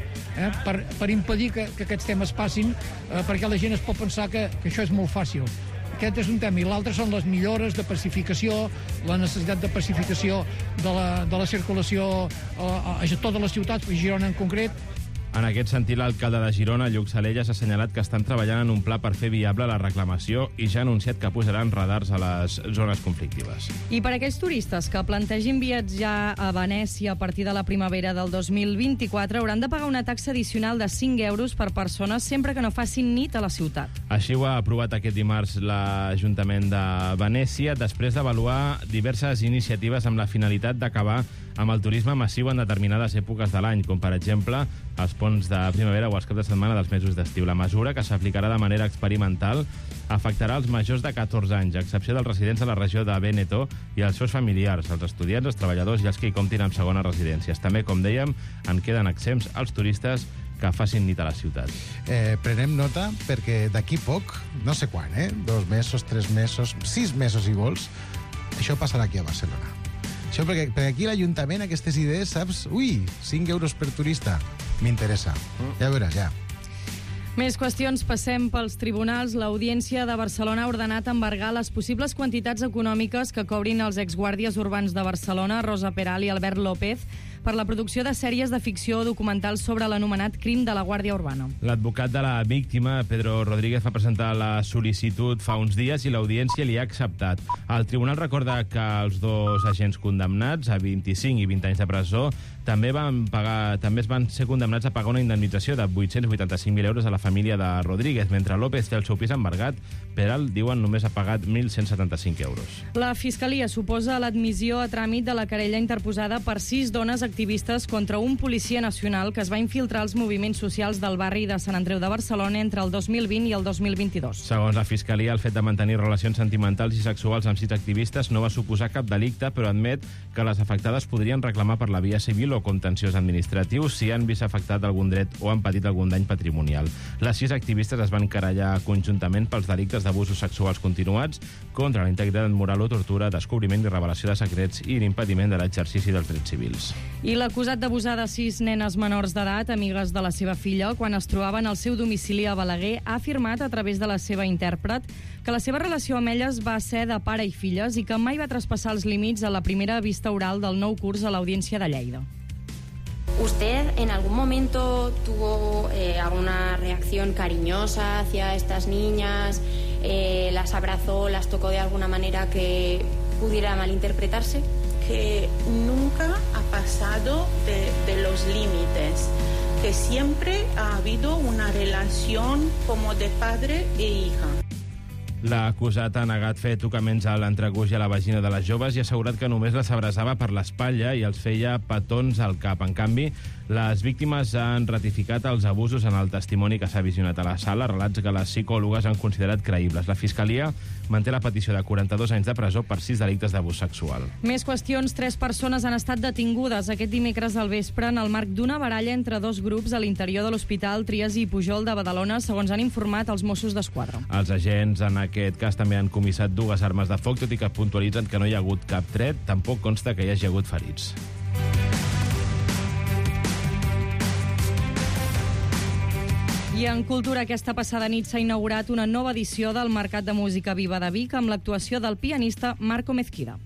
per impedir que aquests temes passin, perquè la gent es pot pensar que això és molt fàcil. Aquest és un tema. I l'altre són les millores de pacificació, la necessitat de pacificació de la circulació a totes les ciutats, a Girona en concret, En aquest sentit, l'alcalde de Girona, Lluc Salelles, ha assenyalat que estan treballant en un pla per fer viable la reclamació i ja ha anunciat que posaran radars a les zones conflictives. I per aquells turistes que plantegin viatjar a Venècia a partir de la primavera del 2024 hauran de pagar una taxa addicional de 5 euros per persona sempre que no facin nit a la ciutat. Així ho ha aprovat aquest dimarts l'Ajuntament de Venècia després d'avaluar diverses iniciatives amb la finalitat d'acabar amb el turisme massiu en determinades èpoques de l'any, com per exemple els ponts de primavera o els caps de setmana dels mesos d'estiu. La mesura, que s'aplicarà de manera experimental, afectarà els majors de 14 anys, a excepció dels residents de la regió de Veneto i els seus familiars, els estudiants, els treballadors i els que hi comptin amb segones residències. També, com dèiem, en queden exempts els turistes que facin nit a la ciutat. Prenem nota perquè d'aquí poc, no sé quan, 2 mesos, 3 mesos, 6 mesos si vols, això passarà aquí a Barcelona. Això perquè aquí l'Ajuntament, aquestes idees, saps? Ui, 5 euros per turista. M'interessa. Ja veuràs, ja. Més qüestions, passem pels tribunals. L'Audiència de Barcelona ha ordenat embargar les possibles quantitats econòmiques que cobrin els exguàrdies urbans de Barcelona, Rosa Peral i Albert López, per la producció de sèries de ficció o documentals sobre l'anomenat crim de la Guàrdia Urbana. L'advocat de la víctima, Pedro Rodríguez, va presentar la sol·licitud fa uns dies i l'Audiència li ha acceptat. El tribunal recorda que els dos agents condemnats a 25 i 20 anys de presó també es van ser condemnats a pagar una indemnització de 885.000 euros a la família de Rodríguez. Mentre López té el seu pis embargat, Peral, diuen, només ha pagat 1.175 euros. La Fiscalia suposa l'admissió a tràmit de la querella interposada per 6 dones activistes contra un policia nacional que es va infiltrar als moviments socials del barri de Sant Andreu de Barcelona entre el 2020 i el 2022. Segons la Fiscalia, el fet de mantenir relacions sentimentals i sexuals amb 6 activistes no va suposar cap delicte, però admet que les afectades podrien reclamar per la via civil o contenciós administratiu si han vist afectat algun dret o han patit algun dany patrimonial. Les 6 activistes es van querellar conjuntament pels delictes d'abusos sexuals continuats, contra la integritat moral o tortura, descobriment i revelació de secrets i l'impediment de l'exercici dels drets civils. I l'acusat d'abusar de 6 nenes menors d'edat, amigues de la seva filla, quan es trobaven al seu domicili a Balaguer, ha afirmat a través de la seva intèrpret que la seva relació amb elles va ser de pare i filles i que mai va traspassar els límits a la primera vista oral del nou curs a l'Audiència de Lleida. ¿Usted en algún momento tuvo alguna reacción cariñosa hacia estas niñas? ¿Las abrazó, las tocó de alguna manera que pudiera malinterpretarse? Que nunca ha pasado de los límites, que siempre ha habido una relación como de padre e hija. L'acusat ha negat fer tocaments a l'entrecuix i a la vagina de les joves i ha assegurat que només les abraçava per l'espatlla i els feia petons al cap. En canvi, les víctimes han ratificat els abusos en el testimoni que s'ha visionat a la sala, relats que les psicòlogues han considerat creïbles. La Fiscalia manté la petició de 42 anys de presó per 6 delictes d'abús sexual. Més qüestions. 3 persones han estat detingudes aquest dimecres al vespre en el marc d'una baralla entre 2 grups a l'interior de l'Hospital Trias i Pujol de Badalona, segons han informat els Mossos d'Esquadra. Els agents en aquest cas també han comissat 2 armes de foc, tot i que puntualitzen que no hi ha hagut cap tret. Tampoc consta que hi hagi hagut ferits. I en cultura, aquesta passada nit s'ha inaugurat una nova edició del Mercat de Música Viva de Vic amb l'actuació del pianista Marco Mezquida.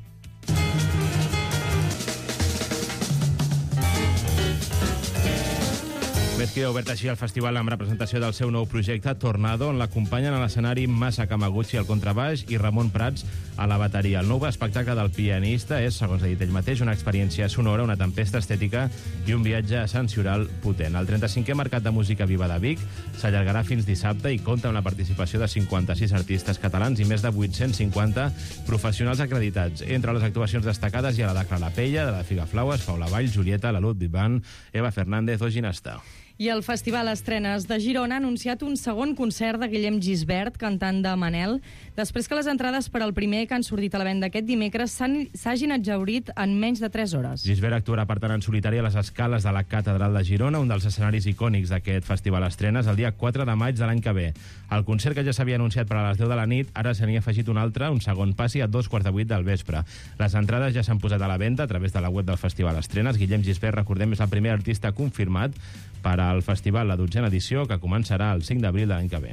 Mezquida ha obert així el festival amb representació del seu nou projecte Tornado, on l'acompanyen a l'escenari Masa Kamaguchi al contrabaix i Ramon Prats a la bateria. El nou espectacle del pianista és, segons ha dit ell mateix, una experiència sonora, una tempesta estètica i un viatge sensorial potent. El 35è Mercat de Música Viva de Vic s'allargarà fins dissabte i compta amb la participació de 56 artistes catalans i més de 850 professionals acreditats. Entre les actuacions destacades hi ha la de Clara Pella, de la Figa Flaues, Paula Vall, Julieta, la Ludwig Band, Eva Fernández o Ginastà. I el Festival Estrenes de Girona ha anunciat un segon concert de Guillem Gisbert, cantant de Manel, després que les entrades per al primer que han sortit a la venda aquest dimecres s'hagin exhaurit en menys de 3 hores. Gisbert actuarà, per tant, en solitari a les escales de la Catedral de Girona, un dels escenaris icònics d'aquest Festival Estrenes, el dia 4 de maig de l'any que ve. El concert, que ja s'havia anunciat per a les 10 de la nit, ara se n'hi ha afegit un altre, un segon passi a 2:15 del vespre. Les entrades ja s'han posat a la venda a través de la web del Festival Estrenes. Guillem Gisbert, recordem, és el primer artista confirmat per al festival, la 12a edició, que començarà el 5 d'abril de l'any que ve.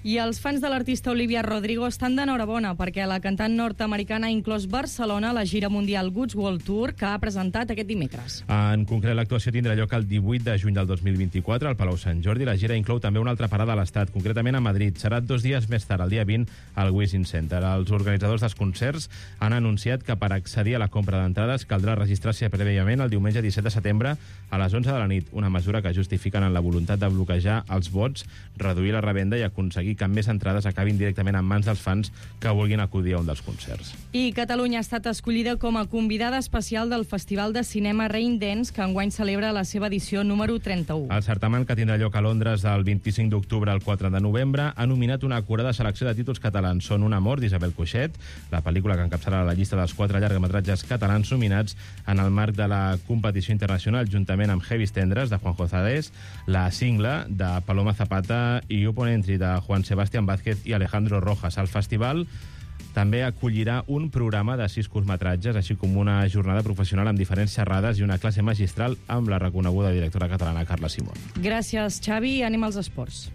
I els fans de l'artista Olivia Rodrigo estan d'enhorabona perquè la cantant nord-americana ha inclòs Barcelona a la gira mundial Goods World Tour que ha presentat aquest dimecres. En concret, l'actuació tindrà lloc el 18 de juny del 2024 al Palau Sant Jordi. La gira inclou també una altra parada a l'Estat, concretament a Madrid. Serà 2 dies més tard, el dia 20, al Wishing Center. Els organitzadors dels concerts han anunciat que per accedir a la compra d'entrades caldrà registrar-se prèviament el diumenge 17 de setembre a les 11 de la nit, una mesura que justifiquen en la voluntat de bloquejar els vots, reduir la revenda i aconseguir que més entrades acabin directament en mans dels fans que vulguin acudir a un dels concerts. I Catalunya ha estat escollida com a convidada especial del Festival de Cinema Raindance, que enguany celebra la seva edició número 31. El certamen, que tindrà lloc a Londres del 25 d'octubre al 4 de novembre, ha nominat una acurada selecció de títols catalans. Són Un amor, d'Isabel Coixet, la pel·lícula que encapçalarà la llista dels 4 llargmetratges catalans nominats en el marc de la competició internacional, juntament amb Heavis Tendres, de Juanjo Zadés, La Singla, de Paloma Zapata, i Upon Entry, de Juan Sebastián Vázquez i Alejandro Rojas. El festival també acollirà un programa de 6 curtmetratges, així com una jornada professional amb diferents xerrades i una classe magistral amb la reconeguda directora catalana Carla Simón. Gràcies, Xavi. Anem als esports.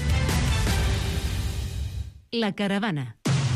La Caravana.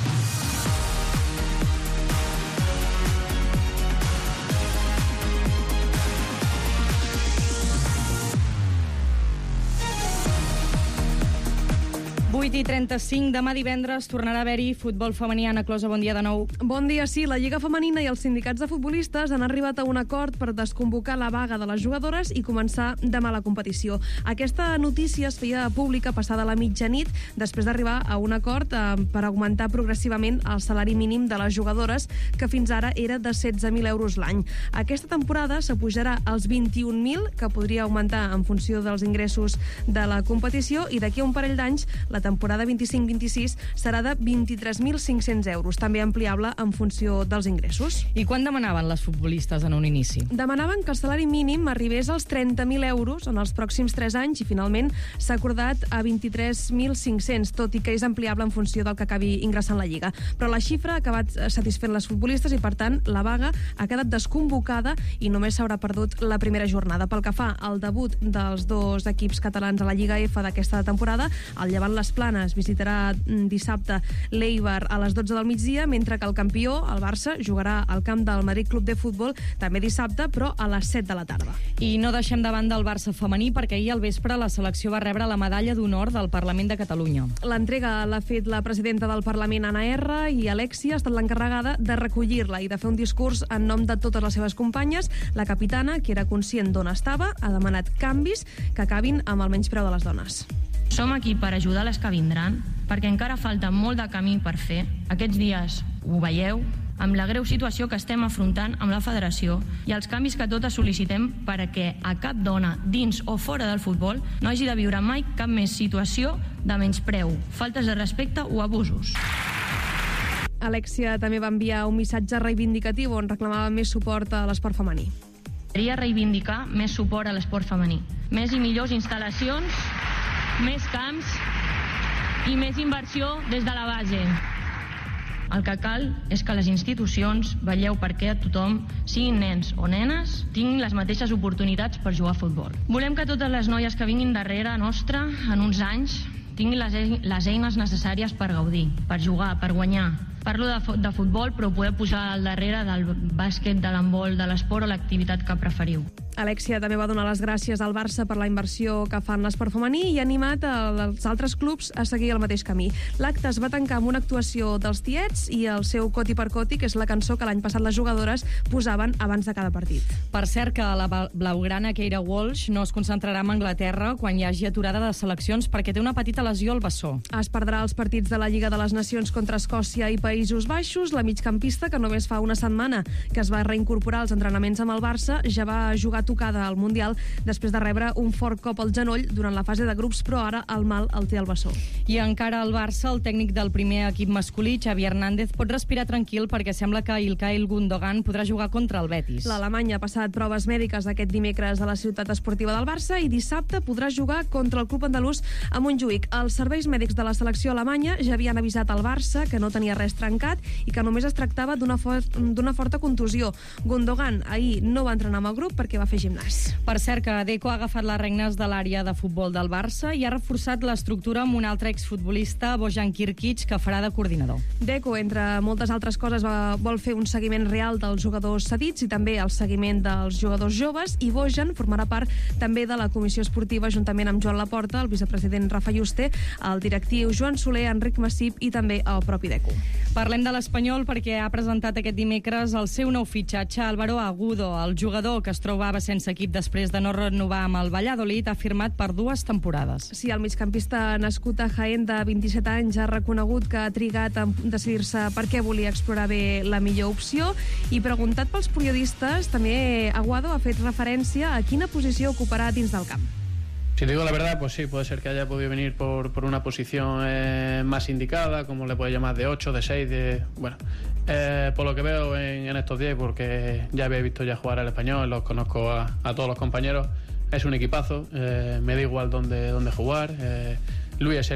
i 35, demà divendres tornarà a haver-hi futbol femení. Anna Closa, bon dia de nou. Bon dia, sí. La Lliga Femenina i els sindicats de futbolistes han arribat a un acord per desconvocar la vaga de les jugadores i començar demà la competició. Aquesta notícia es feia pública passada la mitjanit després d'arribar a un acord per augmentar progressivament el salari mínim de les jugadores, que fins ara era de 16.000 euros l'any. Aquesta temporada s'apujarà als 21.000, que podria augmentar en funció dels ingressos de la competició, i d'aquí a un parell d'anys la temporada 25-26 serà de 23.500 euros, també ampliable en funció dels ingressos. I quan demanaven les futbolistes en un inici? Demanaven que el salari mínim arribés als 30.000 euros en els pròxims 3 anys i finalment s'ha acordat a 23.500, tot i que és ampliable en funció del que acabi ingressant la Lliga. Però la xifra ha acabat satisfent les futbolistes i, per tant, la vaga ha quedat desconvocada i només s'haurà perdut la primera jornada. Pel que fa al debut dels 2 equips catalans a la Lliga F d'aquesta temporada, el Llevant Les Planes visitarà dissabte l'Eibar a les 12 del migdia, mentre que el campió, el Barça, jugarà al camp del Madrid Club de Futbol també dissabte, però a les 7 de la tarda. I no deixem de banda el Barça femení, perquè ahir al vespre la selecció va rebre la medalla d'honor del Parlament de Catalunya. L'entrega l'ha fet la presidenta del Parlament, Anna R, i Alexia ha estat l'encarregada de recollir-la i de fer un discurs en nom de totes les seves companyes. La capitana, que era conscient d'on estava, ha demanat canvis que acabin amb el menyspreu de les dones. Som aquí per ajudar les que vindran, perquè encara falta molt de camí per fer. Aquests dies ho veieu, amb la greu situació que estem afrontant amb la federació i els canvis que totes sol·licitem perquè a cap dona, dins o fora del futbol, no hagi de viure mai cap més situació de menyspreu, faltes de respecte o abusos. Alexia també va enviar un missatge reivindicatiu on reclamava més suport a l'esport femení. Queria reivindicar més suport a l'esport femení, més i millors instal·lacions, més camps i més inversió des de la base. El que cal és que les institucions vetlleu perquè a tothom, siguin nens o nenes, tinguin les mateixes oportunitats per jugar a futbol. Volem que totes les noies que vinguin darrere nostra en uns anys tinguin les eines necessàries per gaudir, per jugar, per guanyar. Parlo de futbol, però poder posar al darrere del bàsquet, de l'handbol, de l'esport o l'activitat que preferiu. Alexia també va donar les gràcies al Barça per la inversió que fan l'esport femení i ha animat els altres clubs a seguir el mateix camí. L'acte es va tancar amb una actuació dels Tiets i el seu Coti per Coti, que és la cançó que l'any passat les jugadores posaven abans de cada partit. Per cert, que la blaugrana Keira Walsh no es concentrarà en Anglaterra quan hi hagi aturada de seleccions perquè té una petita lesió al bessó. Es perdrà els partits de la Lliga de les Nacions contra Escòcia i Països Baixos. La migcampista, que només fa una setmana que es va reincorporar als entrenaments amb el Barça, ja va jugar tocada al Mundial després de rebre un fort cop al genoll durant la fase de grups, però ara el mal el té al bessó. I encara al Barça, el tècnic del primer equip masculí, Xavi Hernández, pot respirar tranquil perquè sembla que Ilkay Gundogan podrà jugar contra el Betis. L'alemany ha passat proves mèdiques aquest dimecres a la ciutat esportiva del Barça i dissabte podrà jugar contra el club andalús a Montjuïc. Els serveis mèdics de la selecció alemanya ja havien avisat al Barça que no tenia res trencat i que només es tractava d'una forta contusió. Gundogan ahir no va entrenar amb el grup perquè va fer fer gimnàs. Per cert, que Deco ha agafat les regnes de l'àrea de futbol del Barça i ha reforçat l'estructura amb un altre exfutbolista, Bojan Kirkic, que farà de coordinador. Deco, entre moltes altres coses, vol fer un seguiment real dels jugadors cedits i també el seguiment dels jugadors joves, i Bojan formarà part també de la comissió esportiva juntament amb Joan Laporta, el vicepresident Rafa Yuste, el directiu Joan Soler, Enric Massip i també el propi Deco. Parlem de l'Espanyol perquè ha presentat aquest dimecres el seu nou fitxatge, Álvaro Agudo. El jugador, que es trobava sense equip després de no renovar amb el Valladolid, ha firmat per 2 temporades. Sí, el migcampista nascut a Jaén de 27 anys ha reconegut que ha trigat a decidir-se per què volia explorar bé la millor opció, i preguntat pels periodistes, també Aguado ha fet referència a quina posició ocuparà dins del camp. Si te digo la verdad, pues sí, puede ser que haya podido venir por una posición más indicada, como le puede llamar, de 8, de 6, bueno, por lo que veo en estos días, porque ya había visto ya jugar al Español, los conozco a todos los compañeros, es un equipazo, me da igual dónde jugar, Luis es el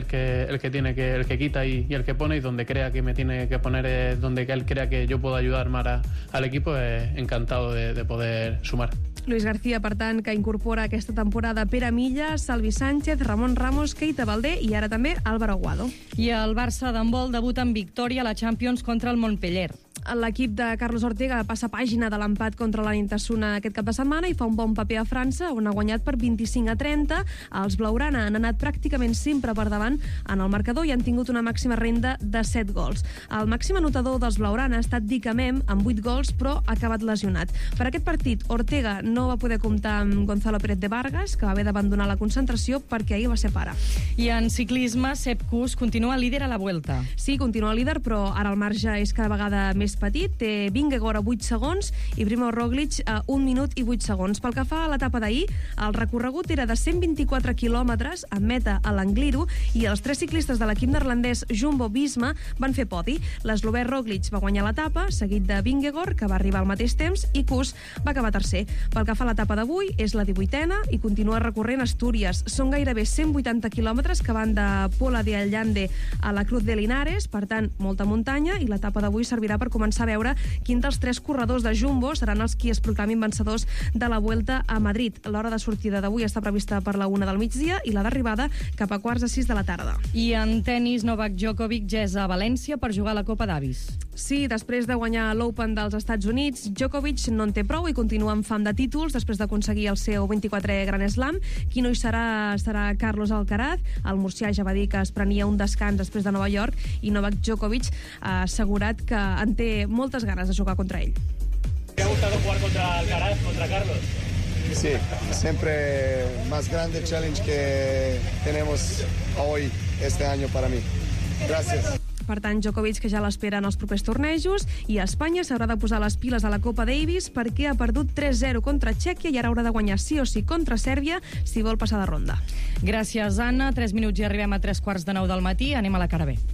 que quita y el que pone, y donde crea que me tiene que poner, donde él crea que yo puedo ayudar más al equipo, encantado de poder sumar. Luis García, per tant, que incorpora aquesta temporada Pere Milla, Salvi Sánchez, Ramon Ramos, Keita Baldé i ara també Álvaro Aguado. I el Barça d'handbol debuta en victòria a la Champions contra el Montpellier. L'equip de Carlos Ortega passa pàgina de l'empat contra la Nintasuna aquest cap de setmana i fa un bon paper a França, on ha guanyat per 25-30. Els blaugrana han anat pràcticament sempre per davant en el marcador i han tingut una màxima renda de 7 gols. El màxim anotador dels blaugrana ha estat Dick Amem, amb 8 gols, però ha acabat lesionat. Per aquest partit, Ortega no va poder comptar amb Gonzalo Pérez de Vargas, que va haver d'abandonar la concentració perquè ahir va ser pare. I en ciclisme, Sepp Kuss continua líder a la Vuelta. Sí, continua líder, però ara el marge és cada vegada més petit. Té Vingegaard a 8 segons i Primož Roglič a 1 minut i 8 segons. Pel que fa a l'etapa d'ahir, el recorregut era de 124 quilòmetres amb meta a l'Angliru i els 3 ciclistes de l'equip neerlandès Jumbo-Visma van fer podi. L'eslovè Roglič va guanyar l'etapa, seguit de Vingegaard, que va arribar al mateix temps, i Kuss va acabar tercer. Pel que fa a l'etapa d'avui, és la 18a i continua recorrent Astúries. Són gairebé 180 quilòmetres que van de Pola de Allande a la Cruz de Linares, per tant, molta muntanya, i l'etapa d'avui servirà per començar a veure quin dels 3 corredors de Jumbo seran els qui es proclamin vencedors de la Vuelta a Madrid. L'hora de sortida d'avui està prevista per la 1 del migdia i la d'arribada cap a 5:45 de la tarda. I en tenis, Novak Djokovic ja és a València per jugar a la Copa Davis. Sí, després de guanyar l'Open dels Estats Units, Djokovic no en té prou i continua amb fam de títols després d'aconseguir el seu 24è Grand Slam. Qui no hi serà Carlos Alcaraz. El murcià ja va dir que es prenia un descans després de Nova York i Novak Djokovic ha assegurat que en té moltes ganes de jugar contra ell. ¿Te ha gustado jugar contra Alcaraz, contra Carlos? Sí, siempre más grande challenge que tenemos hoy, este año para mí. Gracias. Per tant, Djokovic, que ja l'espera en els propers tornejos, i Espanya s'haurà de posar les piles a la Copa Davis perquè ha perdut 3-0 contra Txèquia i ara haurà de guanyar sí o sí contra Sèrbia si vol passar de ronda. Gràcies, Anna. 3 minuts i arribem a 3:45 del matí. Anem a la cara B.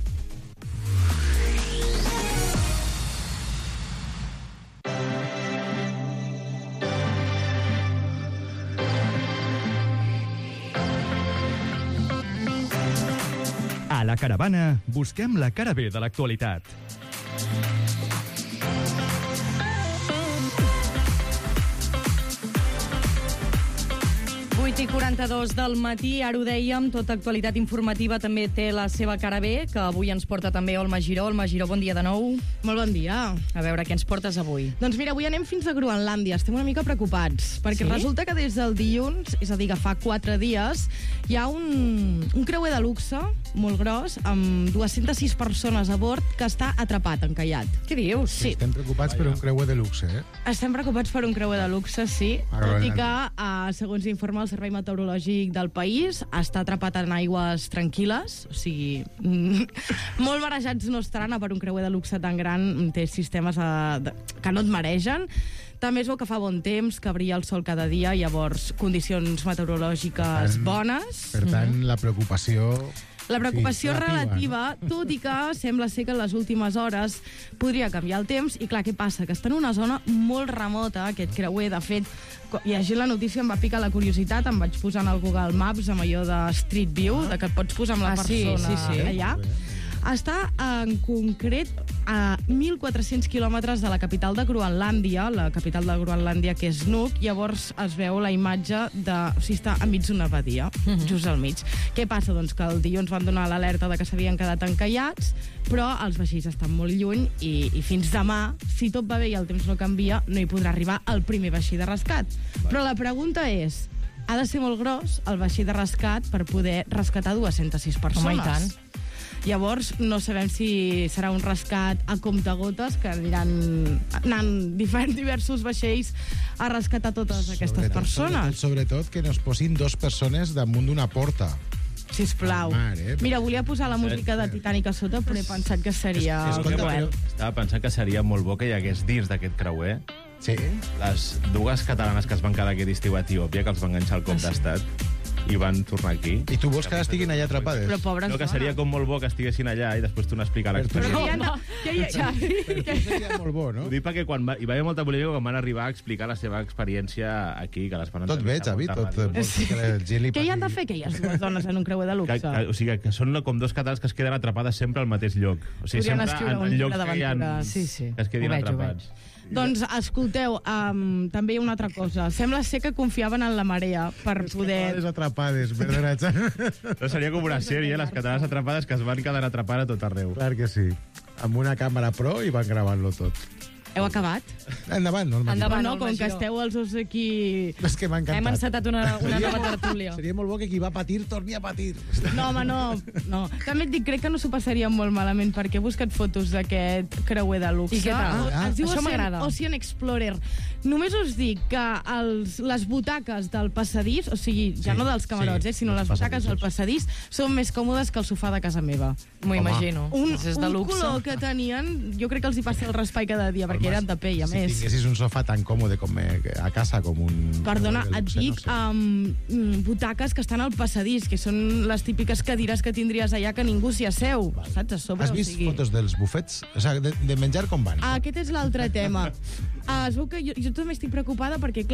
A la Caravana busquem la cara B de l'actualitat. 8:42 del matí, ara ho dèiem, tota actualitat informativa també té la seva cara B, que avui ens porta també Olma Giró. Olma Giró, bon dia de nou. Molt bon dia. A veure, què ens portes avui? Doncs mira, avui anem fins a Groenlàndia. Estem una mica preocupats, perquè resulta que des del dilluns, és a dir, que fa 4 dies, hi ha un creuer de luxe molt gros, amb 206 persones a bord, que està atrapat, encallat. Què dius? Sí. Estem preocupats per un creuer de luxe, eh? Estem preocupats per un creuer de luxe, sí. Tot i que, segons informa el Servei Meteorològic del país, està atrapat en aigües tranquil·les, o sigui, molt marejats no estaran per un creuer de luxe tan gran, té sistemes que no et maregen. També es veu que fa bon temps, que brilla el sol cada dia, llavors condicions meteorològiques bones. Per tant, la preocupació... La preocupació relativa, tot i que sembla ser que en les últimes hores podria canviar el temps, i clar, què passa? Que està en una zona molt remota, aquest creuer. De fet, llegint la notícia em va picar la curiositat, em vaig posar en el Google Maps amb allò de Street View, de que et pots posar amb la persona allà. Està en concret a 1.400 quilòmetres de la capital de Groenlàndia, la capital de Groenlàndia, que és Nuuk. Llavors es veu la imatge de... O sigui, està enmig d'una badia, just al mig. Què passa? Doncs que el dilluns van donar l'alerta de que s'havien quedat encallats, però els vaixells estan molt lluny i fins demà, si tot va bé i el temps no canvia, no hi podrà arribar el primer vaixell de rescat. Però la pregunta és, ha de ser molt gros el vaixell de rescat per poder rescatar 206 persones. Home, i tant. Llavors, no sabem si serà un rescat a comptagotes, que anant diversos vaixells a rescatar totes aquestes persones. Sobretot que no es posin 2 persones damunt d'una porta. Sisplau. Mira, volia posar la música de Titanic a sota, però he pensat que seria cruel. Estava pensant que seria molt bo que hi hagués dins d'aquest creuer les 2 catalanes que es van quedar aquest estiu a Etiòpia, que els van enganxar al cop d'estat i van tornar aquí. I tu vols que estiguin allà atrapades? Però pobres no, que seria com molt bo que estiguessin allà i després tu n'explicar l'experiència. Seria molt bo, no? Ho dic perquè quan hi va haver molta polèmica quan van arribar a explicar la seva experiència aquí, que les van tot bé, Xavi, Què hi han de fer aquelles 2 dones en un creuer de luxe? O sigui, que són com 2 catalans que es queden atrapades sempre al mateix lloc. O sigui, podrien sempre en llocs que es quedin atrapats. Doncs, escolteu, també hi ha una altra cosa. Sembla ser que confiaven en la marea per poder... Les atrapades, perdona. No, seria com una sèrie, les catalanes atrapades que es van quedar atrapades a tot arreu. Clar que sí. Amb una càmera pro i van gravant-lo tot. Heu acabat? Endavant, no? Endavant, no, com que esteu els dos aquí... És que m'ha encantat. Hem encetat una nova tertúlia. Seria molt bo que qui va patir torni a patir. No, home, no. També et dic, crec que no s'ho passaria molt malament perquè he buscat fotos d'aquest creuer de luxe. I què tal? Es diu Això m'agrada. Ocean Explorer. Només us dic que les butaques del passadís, o sigui, ja no dels camarots, sinó les butaques del passadís, són més còmodes que el sofà de casa meva. M'ho imagino. Un color que tenien, jo crec que els hi passa el raspall cada dia, perquè eren de pell, a més. Si tinguessis un sofà tan còmode com a casa, com un... Perdona, et dic butaques que estan al passadís, que són les típiques cadires que tindries allà que ningú s'hi asseu, saps? A sobre, has vist fotos dels bufets? O sigui, de menjar com van? Aquest és l'altre tema. Es veu que jo també estic preocupada perquè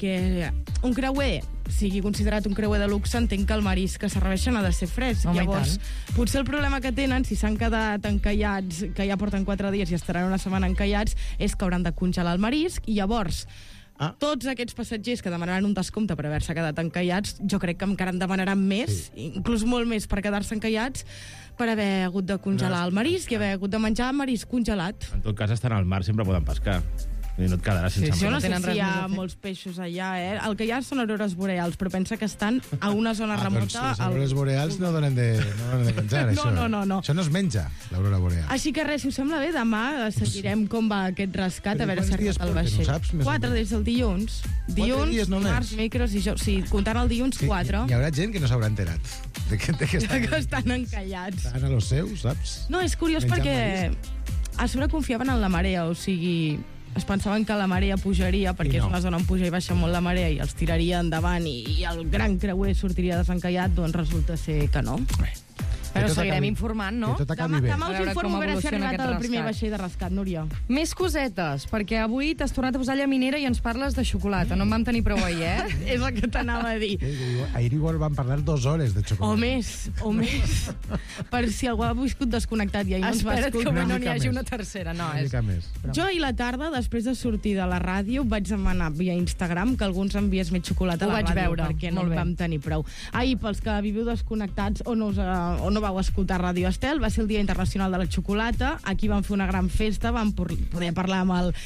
un creuer sigui considerat un creuer de luxe, entenc que el marisc que serveixen ha de ser fresc. Llavors, potser el problema que tenen, si s'han quedat encallats, que ja porten 4 dies i estaran una setmana encallats, és que hauran de congelar el marisc i llavors tots aquests passatgers que demanaran un descompte per haver-se quedat encallats, jo crec que encara en demanaran més, inclús molt més per quedar-se encallats, per haver hagut de congelar el marisc i haver hagut de menjar marisc congelat. En tot cas, estan al mar, sempre poden pescar. I no et quedaràs sense jo no sé si hi ha molts peixos allà, El que hi ha són aurores boreals, però pensa que estan a una zona remota... Les aurores boreals no donen de menjar, això. No. Això no es menja, l'aurora boreal. Així que res, si us sembla bé, demà seguirem com va aquest rescat, a veure si arriba el vaixell. 4 des del dilluns. Dilluns, dimarts, dimecres i dijous. Sí, comptant el dilluns, 4. Hi haurà gent que no s'haurà enterat de que estan encallats. Estan a los seus, saps? No, és curiós perquè a sobre confiaven en la marea, o sigui... Es pensaven que la marea pujaria, perquè és una zona on puja i baixa molt la marea, i els tiraria endavant i el gran creuer sortiria desencallat, doncs resulta ser que no. Però seguirem informant, no? Demà us informo a veure si ha arribat el primer vaixell de rescat, Núria. Més cosetes, perquè avui t'has tornat a posar llaminera i ens parles de xocolata. No en vam tenir prou ahir, És el que t'anava a dir. Ahir igual van parlar 2 hores de xocolata. O més. Per si algú ha viscut desconnectat i ahir no ens va escoltar. Espera't que avui no n'hi hagi una tercera. No, jo ahir la tarda, després de sortir de la ràdio, vaig demanar via Instagram que algú ens enviés més xocolata a la ràdio, perquè no en vam tenir prou. Ahir, pels que viviu desconnectats o no vau escoltar Ràdio Estel, va ser el Dia Internacional de la Xocolata. Aquí vam fer una gran festa, vam poder parlar amb el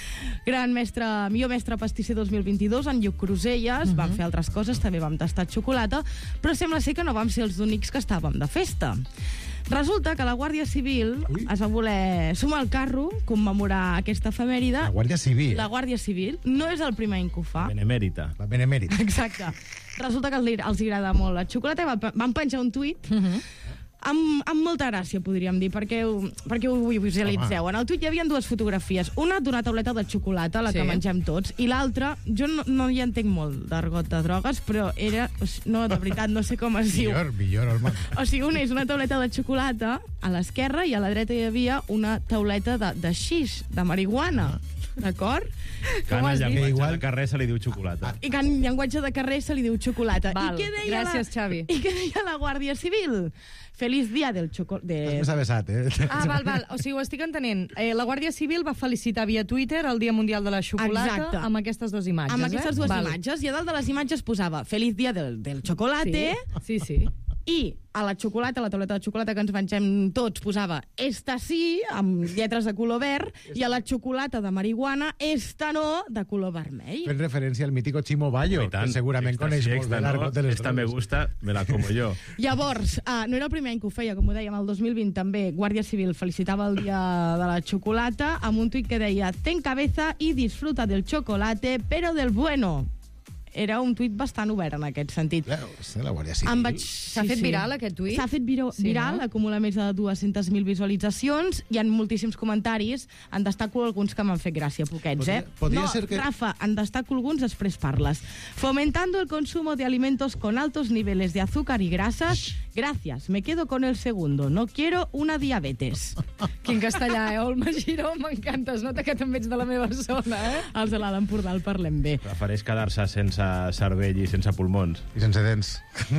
millor mestre pastisser 2022, en Lluc Cruselles, vam fer altres coses, també vam tastar xocolata, però sembla ser que no vam ser els únics que estàvem de festa. Resulta que la Guàrdia Civil es va voler sumar al carro, commemorar aquesta efemèride. La Guàrdia Civil? La Guàrdia Civil. No és el primer any que ho fa. Benemèrita. La Benemèrita. Exacte. Resulta que els agrada molt la xocolata i van penjar un tuit amb molta gràcia, podríem dir, perquè ho visualitzeu. En el tuit hi havia 2 fotografies. Una d'una tauleta de xocolata, la que mengem tots, i l'altra, jo no hi entenc molt d'argot de drogues, però era... No, de veritat, no sé com es diu. Millor, home. O sigui, una és una tauleta de xocolata a l'esquerra i a la dreta hi havia una tauleta de xix, de marihuana. d'acord? Que en el llenguatge de carrer se li diu xocolata. I que en llenguatge de carrer se li diu xocolata. Val, I què deia gràcies, Xavi. I què deia la Guàrdia Civil? Feliç dia del xocolata. Més avesat, Val. O sigui, ho estic entenent. La Guàrdia Civil va felicitar via Twitter el Dia Mundial de la Xocolata. Exacte. Amb aquestes dues imatges. Amb aquestes dues imatges. I a dalt de les imatges posava Feliç dia del xocolate. Sí. I a la xocolata, a la tauleta de xocolata que ens mengem tots, posava esta sí, amb lletres de color verd, i a la xocolata de marihuana, esta no, de color vermell. Fent referència al mítico Chimo Bayo, que segurament coneix molt bé l'argot de les Esta me gusta, me la como yo. Llavors, no era el primer any que ho feia, com ho dèiem, el 2020 també Guàrdia Civil felicitava el dia de la xocolata amb un tuit que deia «Ten cabeza y disfruta del chocolate, pero del bueno». Era un tuit bastant obert en aquest sentit. La Guàrdia Civil. S'ha fet viral aquest tuit? S'ha fet viral, acumula més de 200.000 visualitzacions, hi ha moltíssims comentaris, en destaco alguns que m'han fet gràcia, poquets, Podria ser que... Rafa, en destaco alguns, després parles. Fomentando el consumo de alimentos con altos niveles de azúcar y grasas, gracias, me quedo con el segundo, no quiero una diabetes. Quin castellà, Olma Giró, m'encanta, es nota que també ets de la meva zona, Els de l'Alt Empordà el parlem bé. Prefereix quedar-se sense cervell i sense pulmons. I sense dents.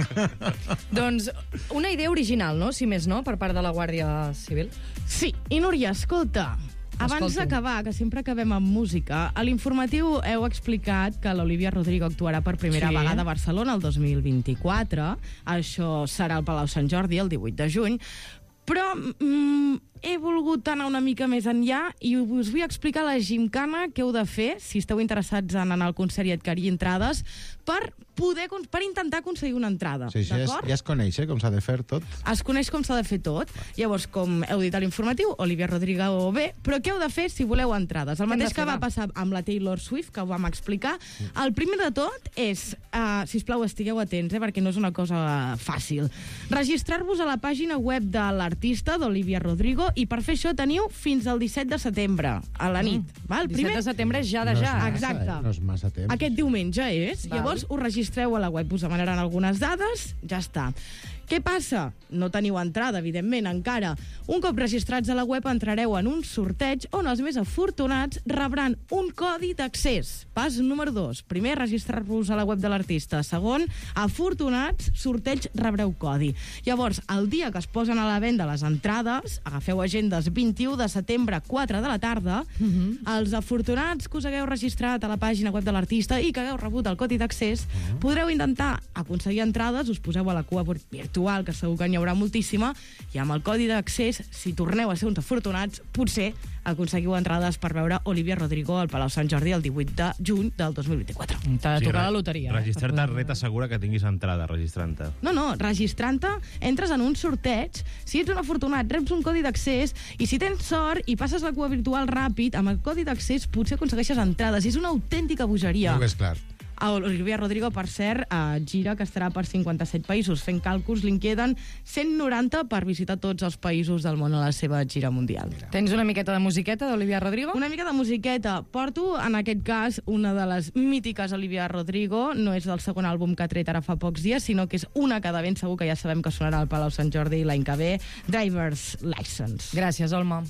Doncs una idea original, no? Si més no, per part de la Guàrdia Civil. Sí, i Núria, escolta, abans d'acabar, que sempre acabem amb música, a l'informatiu heu explicat que l'Olivia Rodrigo actuarà per primera vegada a Barcelona el 2024. Això serà al Palau Sant Jordi el 18 de juny. Però he volgut anar una mica més enllà i us vull explicar la gimcana que heu de fer, si esteu interessats en anar al concert i adquirir entrades, per intentar aconseguir una entrada. Sí, ja es coneix, com s'ha de fer tot. Es coneix com s'ha de fer tot. Llavors, com heu dit a l'informatiu, Olivia Rodrigo bé, però què heu de fer si voleu entrades? El mateix que va passar amb la Taylor Swift, que ho vam explicar. El primer de tot és, sisplau, estigueu atents, perquè no és una cosa fàcil. Registrar-vos a la pàgina web de l'artista, d'Olivia Rodrigo, i per fer això teniu fins al 17 de setembre, a la nit. El 17 de setembre és ja de ja. Exacte. No és massa temps. Aquest diumenge és. Llavors us registreu a la web, us demanaran algunes dades, ja està. Què passa? No teniu entrada, evidentment, encara. Un cop registrats a la web entrareu en un sorteig on els més afortunats rebran un codi d'accés. Pas número 2. Primer, registrar-vos a la web de l'artista. Segon, afortunats, sorteig, rebreu codi. Llavors, el dia que es posen a la venda les entrades, agafeu agendes 21 de setembre, 4 de la tarda, els afortunats que us hagueu registrat a la pàgina web de l'artista i que hagueu rebut el codi d'accés, podreu intentar aconseguir entrades, us poseu a la cua virtual, que segur que n'hi haurà moltíssima, i amb el codi d'accés, si torneu a ser uns afortunats, potser aconseguiu entrades per veure Olivia Rodrigo al Palau Sant Jordi el 18 de juny del 2024. T'ha de tocar la loteria. Registrar-te t'assegura que tinguis entrada, registrant-te. No, registrant-te, entres en un sorteig, si ets un afortunat, reps un codi d'accés, i si tens sort i passes la cua virtual ràpid, amb el codi d'accés potser aconsegueixes entrades. És una autèntica bogeria. No és clar. Olivia Rodrigo, per cert, gira que estarà per 57 països. Fent càlculs, li'n queden 190 per visitar tots els països del món a la seva gira mundial. Tens una miqueta de musiqueta d'Olivia Rodrigo? Una mica de musiqueta. Porto, en aquest cas, una de les mítiques Olivia Rodrigo. No és del segon àlbum que ha tret ara fa pocs dies, sinó que és una que de ben segur que ja sabem que sonarà al Palau Sant Jordi l'any que ve, Driver's License. Gràcies, Olma.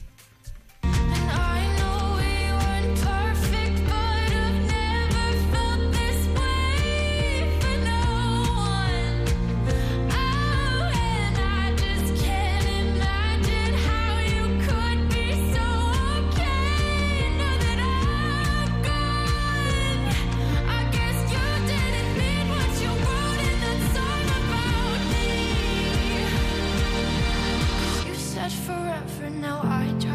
Forever now I try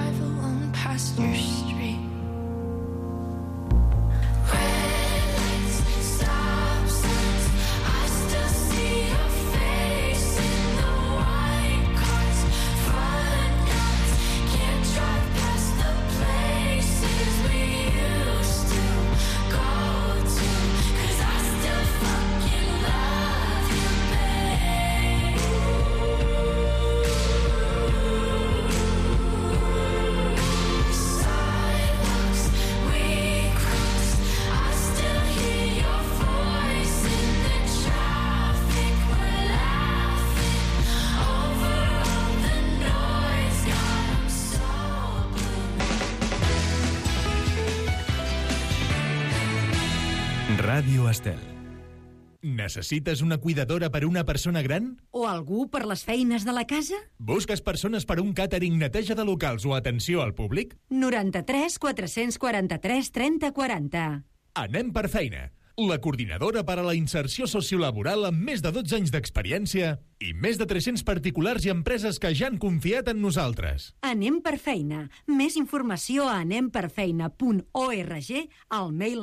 Ràdio Estel. Necessites una cuidadora per a una persona gran? O algú per les feines de la casa? Busques persones per a un càtering, neteja de locals o atenció al públic? 93 443 30 40. Anem per feina. La coordinadora per a la inserció sociolaboral amb més de 12 anys d'experiència i més de 300 particulars i empreses que ja han confiat en nosaltres. Anem per feina. Més informació a anemperfeina.org, al mail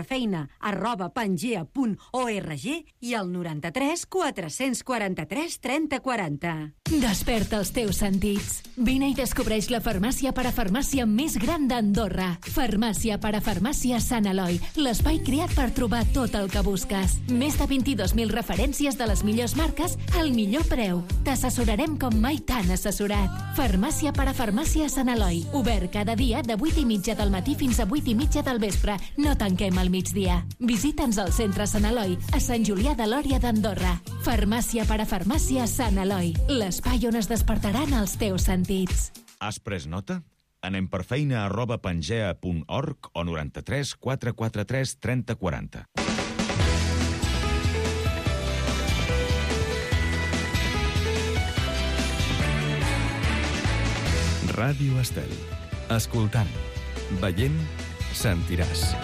anemperfeina@pangea.org i al 93 443 30 40. Desperta els teus sentits. Vine i descobreix la farmàcia parafarmàcia més gran d'Andorra. Farmàcia parafarmàcia Sant Eloi, l'espai creat per trobar tot el que busques. Més de 22.000 referències de les millors marques al millor preu. T'assessorarem com mai t'han assessorat. Farmàcia parafarmàcia Sant Eloi. Obert cada dia de 8:30 del matí fins a 8:30 del vespre. No tanquem al migdia. Visita'ns al centre Sant Eloi, a Sant Julià de Lòria d'Andorra. Farmàcia parafarmàcia Sant Eloi. L'espai on es despertaran els teus sentits. Has pres nota? Anem per feina@pangea.org o 93 443 30 40. Ràdio Estel. Escoltant, veient, sentiràs.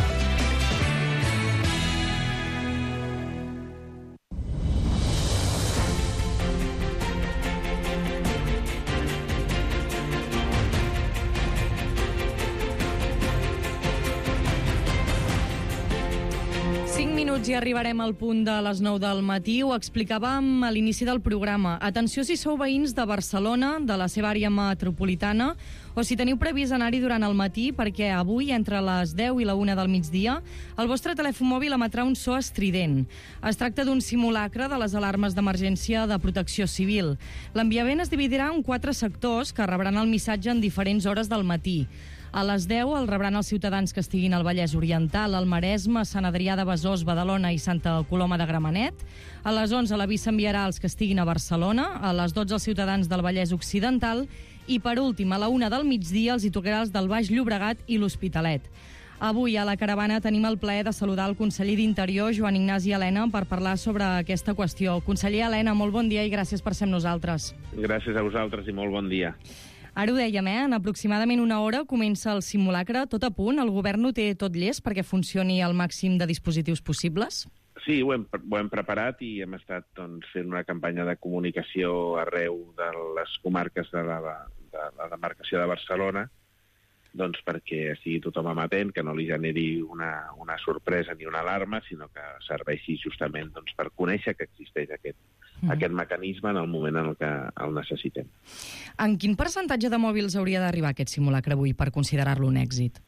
I arribarem al punt de les 9 del matí. Ho explicàvem a l'inici del programa. Atenció si sou veïns de Barcelona, de la seva àrea metropolitana, o si teniu previst anar-hi durant el matí, perquè avui, entre les 10 i la 1 del migdia, el vostre telèfon mòbil emetrà un so estrident. Es tracta d'un simulacre de les alarmes d'emergència de protecció civil. L'enviament es dividirà en 4 sectors que rebran el missatge en diferents hores del matí. A les 10 el rebran els ciutadans que estiguin al Vallès Oriental, al Maresme, Sant Adrià de Besòs, Badalona i Santa Coloma de Gramenet. A les 11 l'avís s'enviarà als que estiguin a Barcelona, a les 12 els ciutadans del Vallès Occidental i, per últim, a la 1 del migdia els hi tocarà els del Baix Llobregat i l'Hospitalet. Avui a la caravana tenim el plaer de saludar el conseller d'Interior, Joan Ignasi Elena, per parlar sobre aquesta qüestió. Conseller Elena, molt bon dia i gràcies per ser amb nosaltres. Gràcies a vosaltres i molt bon dia. Ara ho dèiem, en aproximadament una hora comença el simulacre, tot a punt. El govern ho té tot llest perquè funcioni al màxim de dispositius possibles? Sí, ho hem preparat i hem estat fent una campanya de comunicació arreu de les comarques de la demarcació de Barcelona, perquè estigui tothom amatent, que no li generi una sorpresa ni una alarma, sinó que serveixi justament per conèixer que existeix aquest mecanisme en el moment en què el necessitem. En quin percentatge de mòbils hauria d'arribar aquest simulacre avui per considerar-lo un èxit?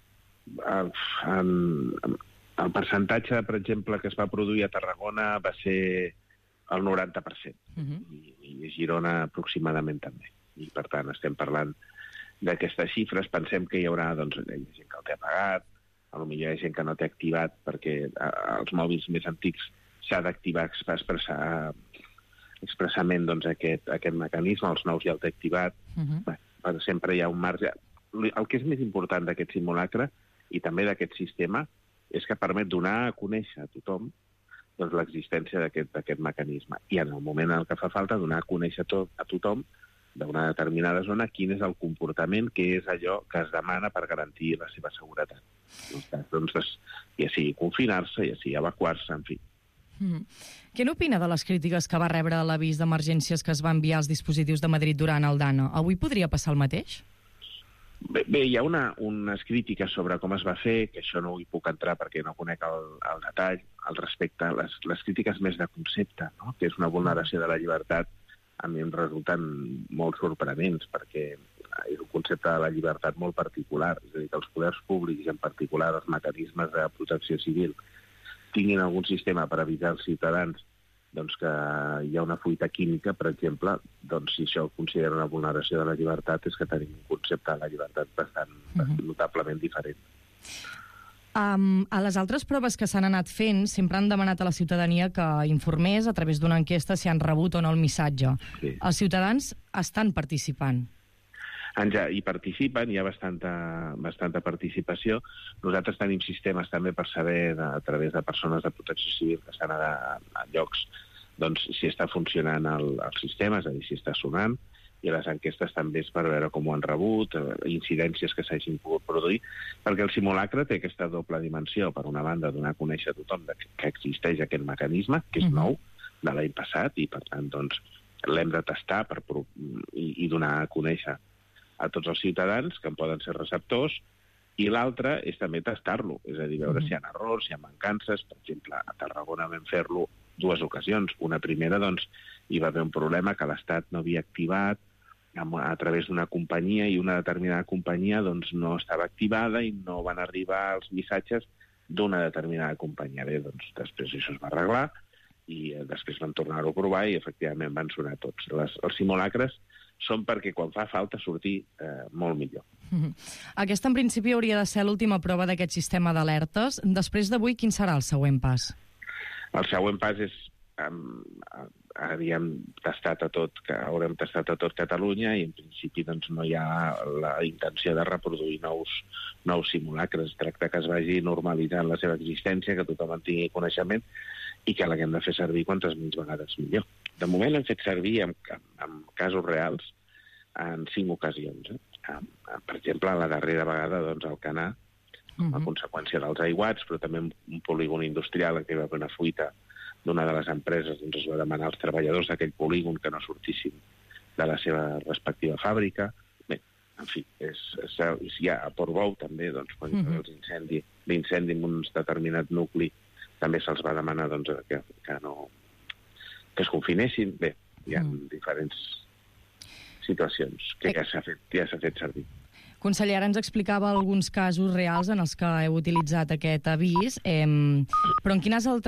El percentatge, per exemple, que es va produir a Tarragona va ser el 90%, i a Girona aproximadament també. I, per tant, estem parlant d'aquestes xifres. Pensem que hi haurà gent que el té apagat, potser hi ha gent que no té activat, perquè els mòbils més antics s'ha d'activar expressament aquest mecanisme, els nous ja el té activat. Sempre hi ha un marge. El que és més important d'aquest simulacre i també d'aquest sistema és que permet donar a conèixer a tothom l'existència d'aquest mecanisme. I en el moment en què fa falta donar a conèixer a tothom d'una determinada zona quin és el comportament, que és allò que es demana per garantir la seva seguretat. Ja sigui confinar-se, ja sigui evacuar-se, en fi. Què n'opina de les crítiques que va rebre l'avís d'emergències que es va enviar als dispositius de Madrid durant el DANA? Avui podria passar el mateix? Bé, hi ha unes crítiques sobre com es va fer, que això no hi puc entrar perquè no conec el detall, al respecte. Les crítiques més de concepte, que és una vulneració de la llibertat, a mi em resulten molt sorprenents, perquè és un concepte de la llibertat molt particular. És a dir, que els poders públics, en particular els mecanismes de protecció civil, tinguin algun sistema per avisar als ciutadans que hi ha una fuita química, per exemple, si això ho considera una vulneració de la llibertat, és que tenim un concepte de la llibertat bastant notablement diferent. A les altres proves que s'han anat fent sempre han demanat a la ciutadania que informés a través d'una enquesta si han rebut o no el missatge. Sí. Els ciutadans estan participant. hi participen, hi ha bastanta participació. Nosaltres tenim sistemes també per saber, a través de persones de protecció civil que estan a llocs, doncs, si està funcionant el sistema, és a dir, si està sonant, i les enquestes també és per veure com ho han rebut, incidències que s'hagin pogut produir, perquè el simulacre té aquesta doble dimensió. Per una banda, donar a conèixer a tothom que existeix aquest mecanisme, que és nou, de l'any passat, i per tant, doncs, l'hem de tastar i donar a conèixer a tots els ciutadans que en poden ser receptors, i l'altre és també tastar-lo, és a dir, veure si hi ha errors, si hi ha mancances. Per exemple, a Tarragona vam fer-lo 2 ocasions. Una primera, doncs, hi va haver un problema que l'Estat no havia activat a través d'una companyia, i una determinada companyia doncs, no estava activada i no van arribar els missatges d'una determinada companyia. Bé, doncs, després això es va arreglar, i després van tornar-ho a provar i efectivament van sonar tots. Els simulacres són perquè quan fa falta sortir molt millor. Aquesta, en principi, hauria de ser l'última prova d'aquest sistema d'alertes. Després d'avui, quin serà el següent pas? El següent pas és haurem tastat a tot Catalunya, i en principi doncs, no hi ha la intenció de reproduir nous simulacres. Es tracta que es vagi normalitzant la seva existència, que tothom en tingui coneixement, i que l'haguem de fer servir quantes menys vegades millor. De moment l'hem fet servir en casos reals en 5 ocasions. Per exemple, la darrera vegada doncs, al Canà, a conseqüència dels aiguats, però també un polígon industrial en què hi va haver una fuita d'una de les empreses, doncs es va demanar als treballadors d'aquell polígon que no sortissin de la seva respectiva fàbrica. Bé, en fi, hi ha a Portbou també, doncs, quan hi va haver l'incendi en un determinat nucli, també se'ls va demanar doncs, que es confinessin. Bé, hi ha diferents situacions que ja s'ha fet servir. Conseller, ara ens explicava alguns casos reals en els que heu utilitzat aquest avís, però en quines altres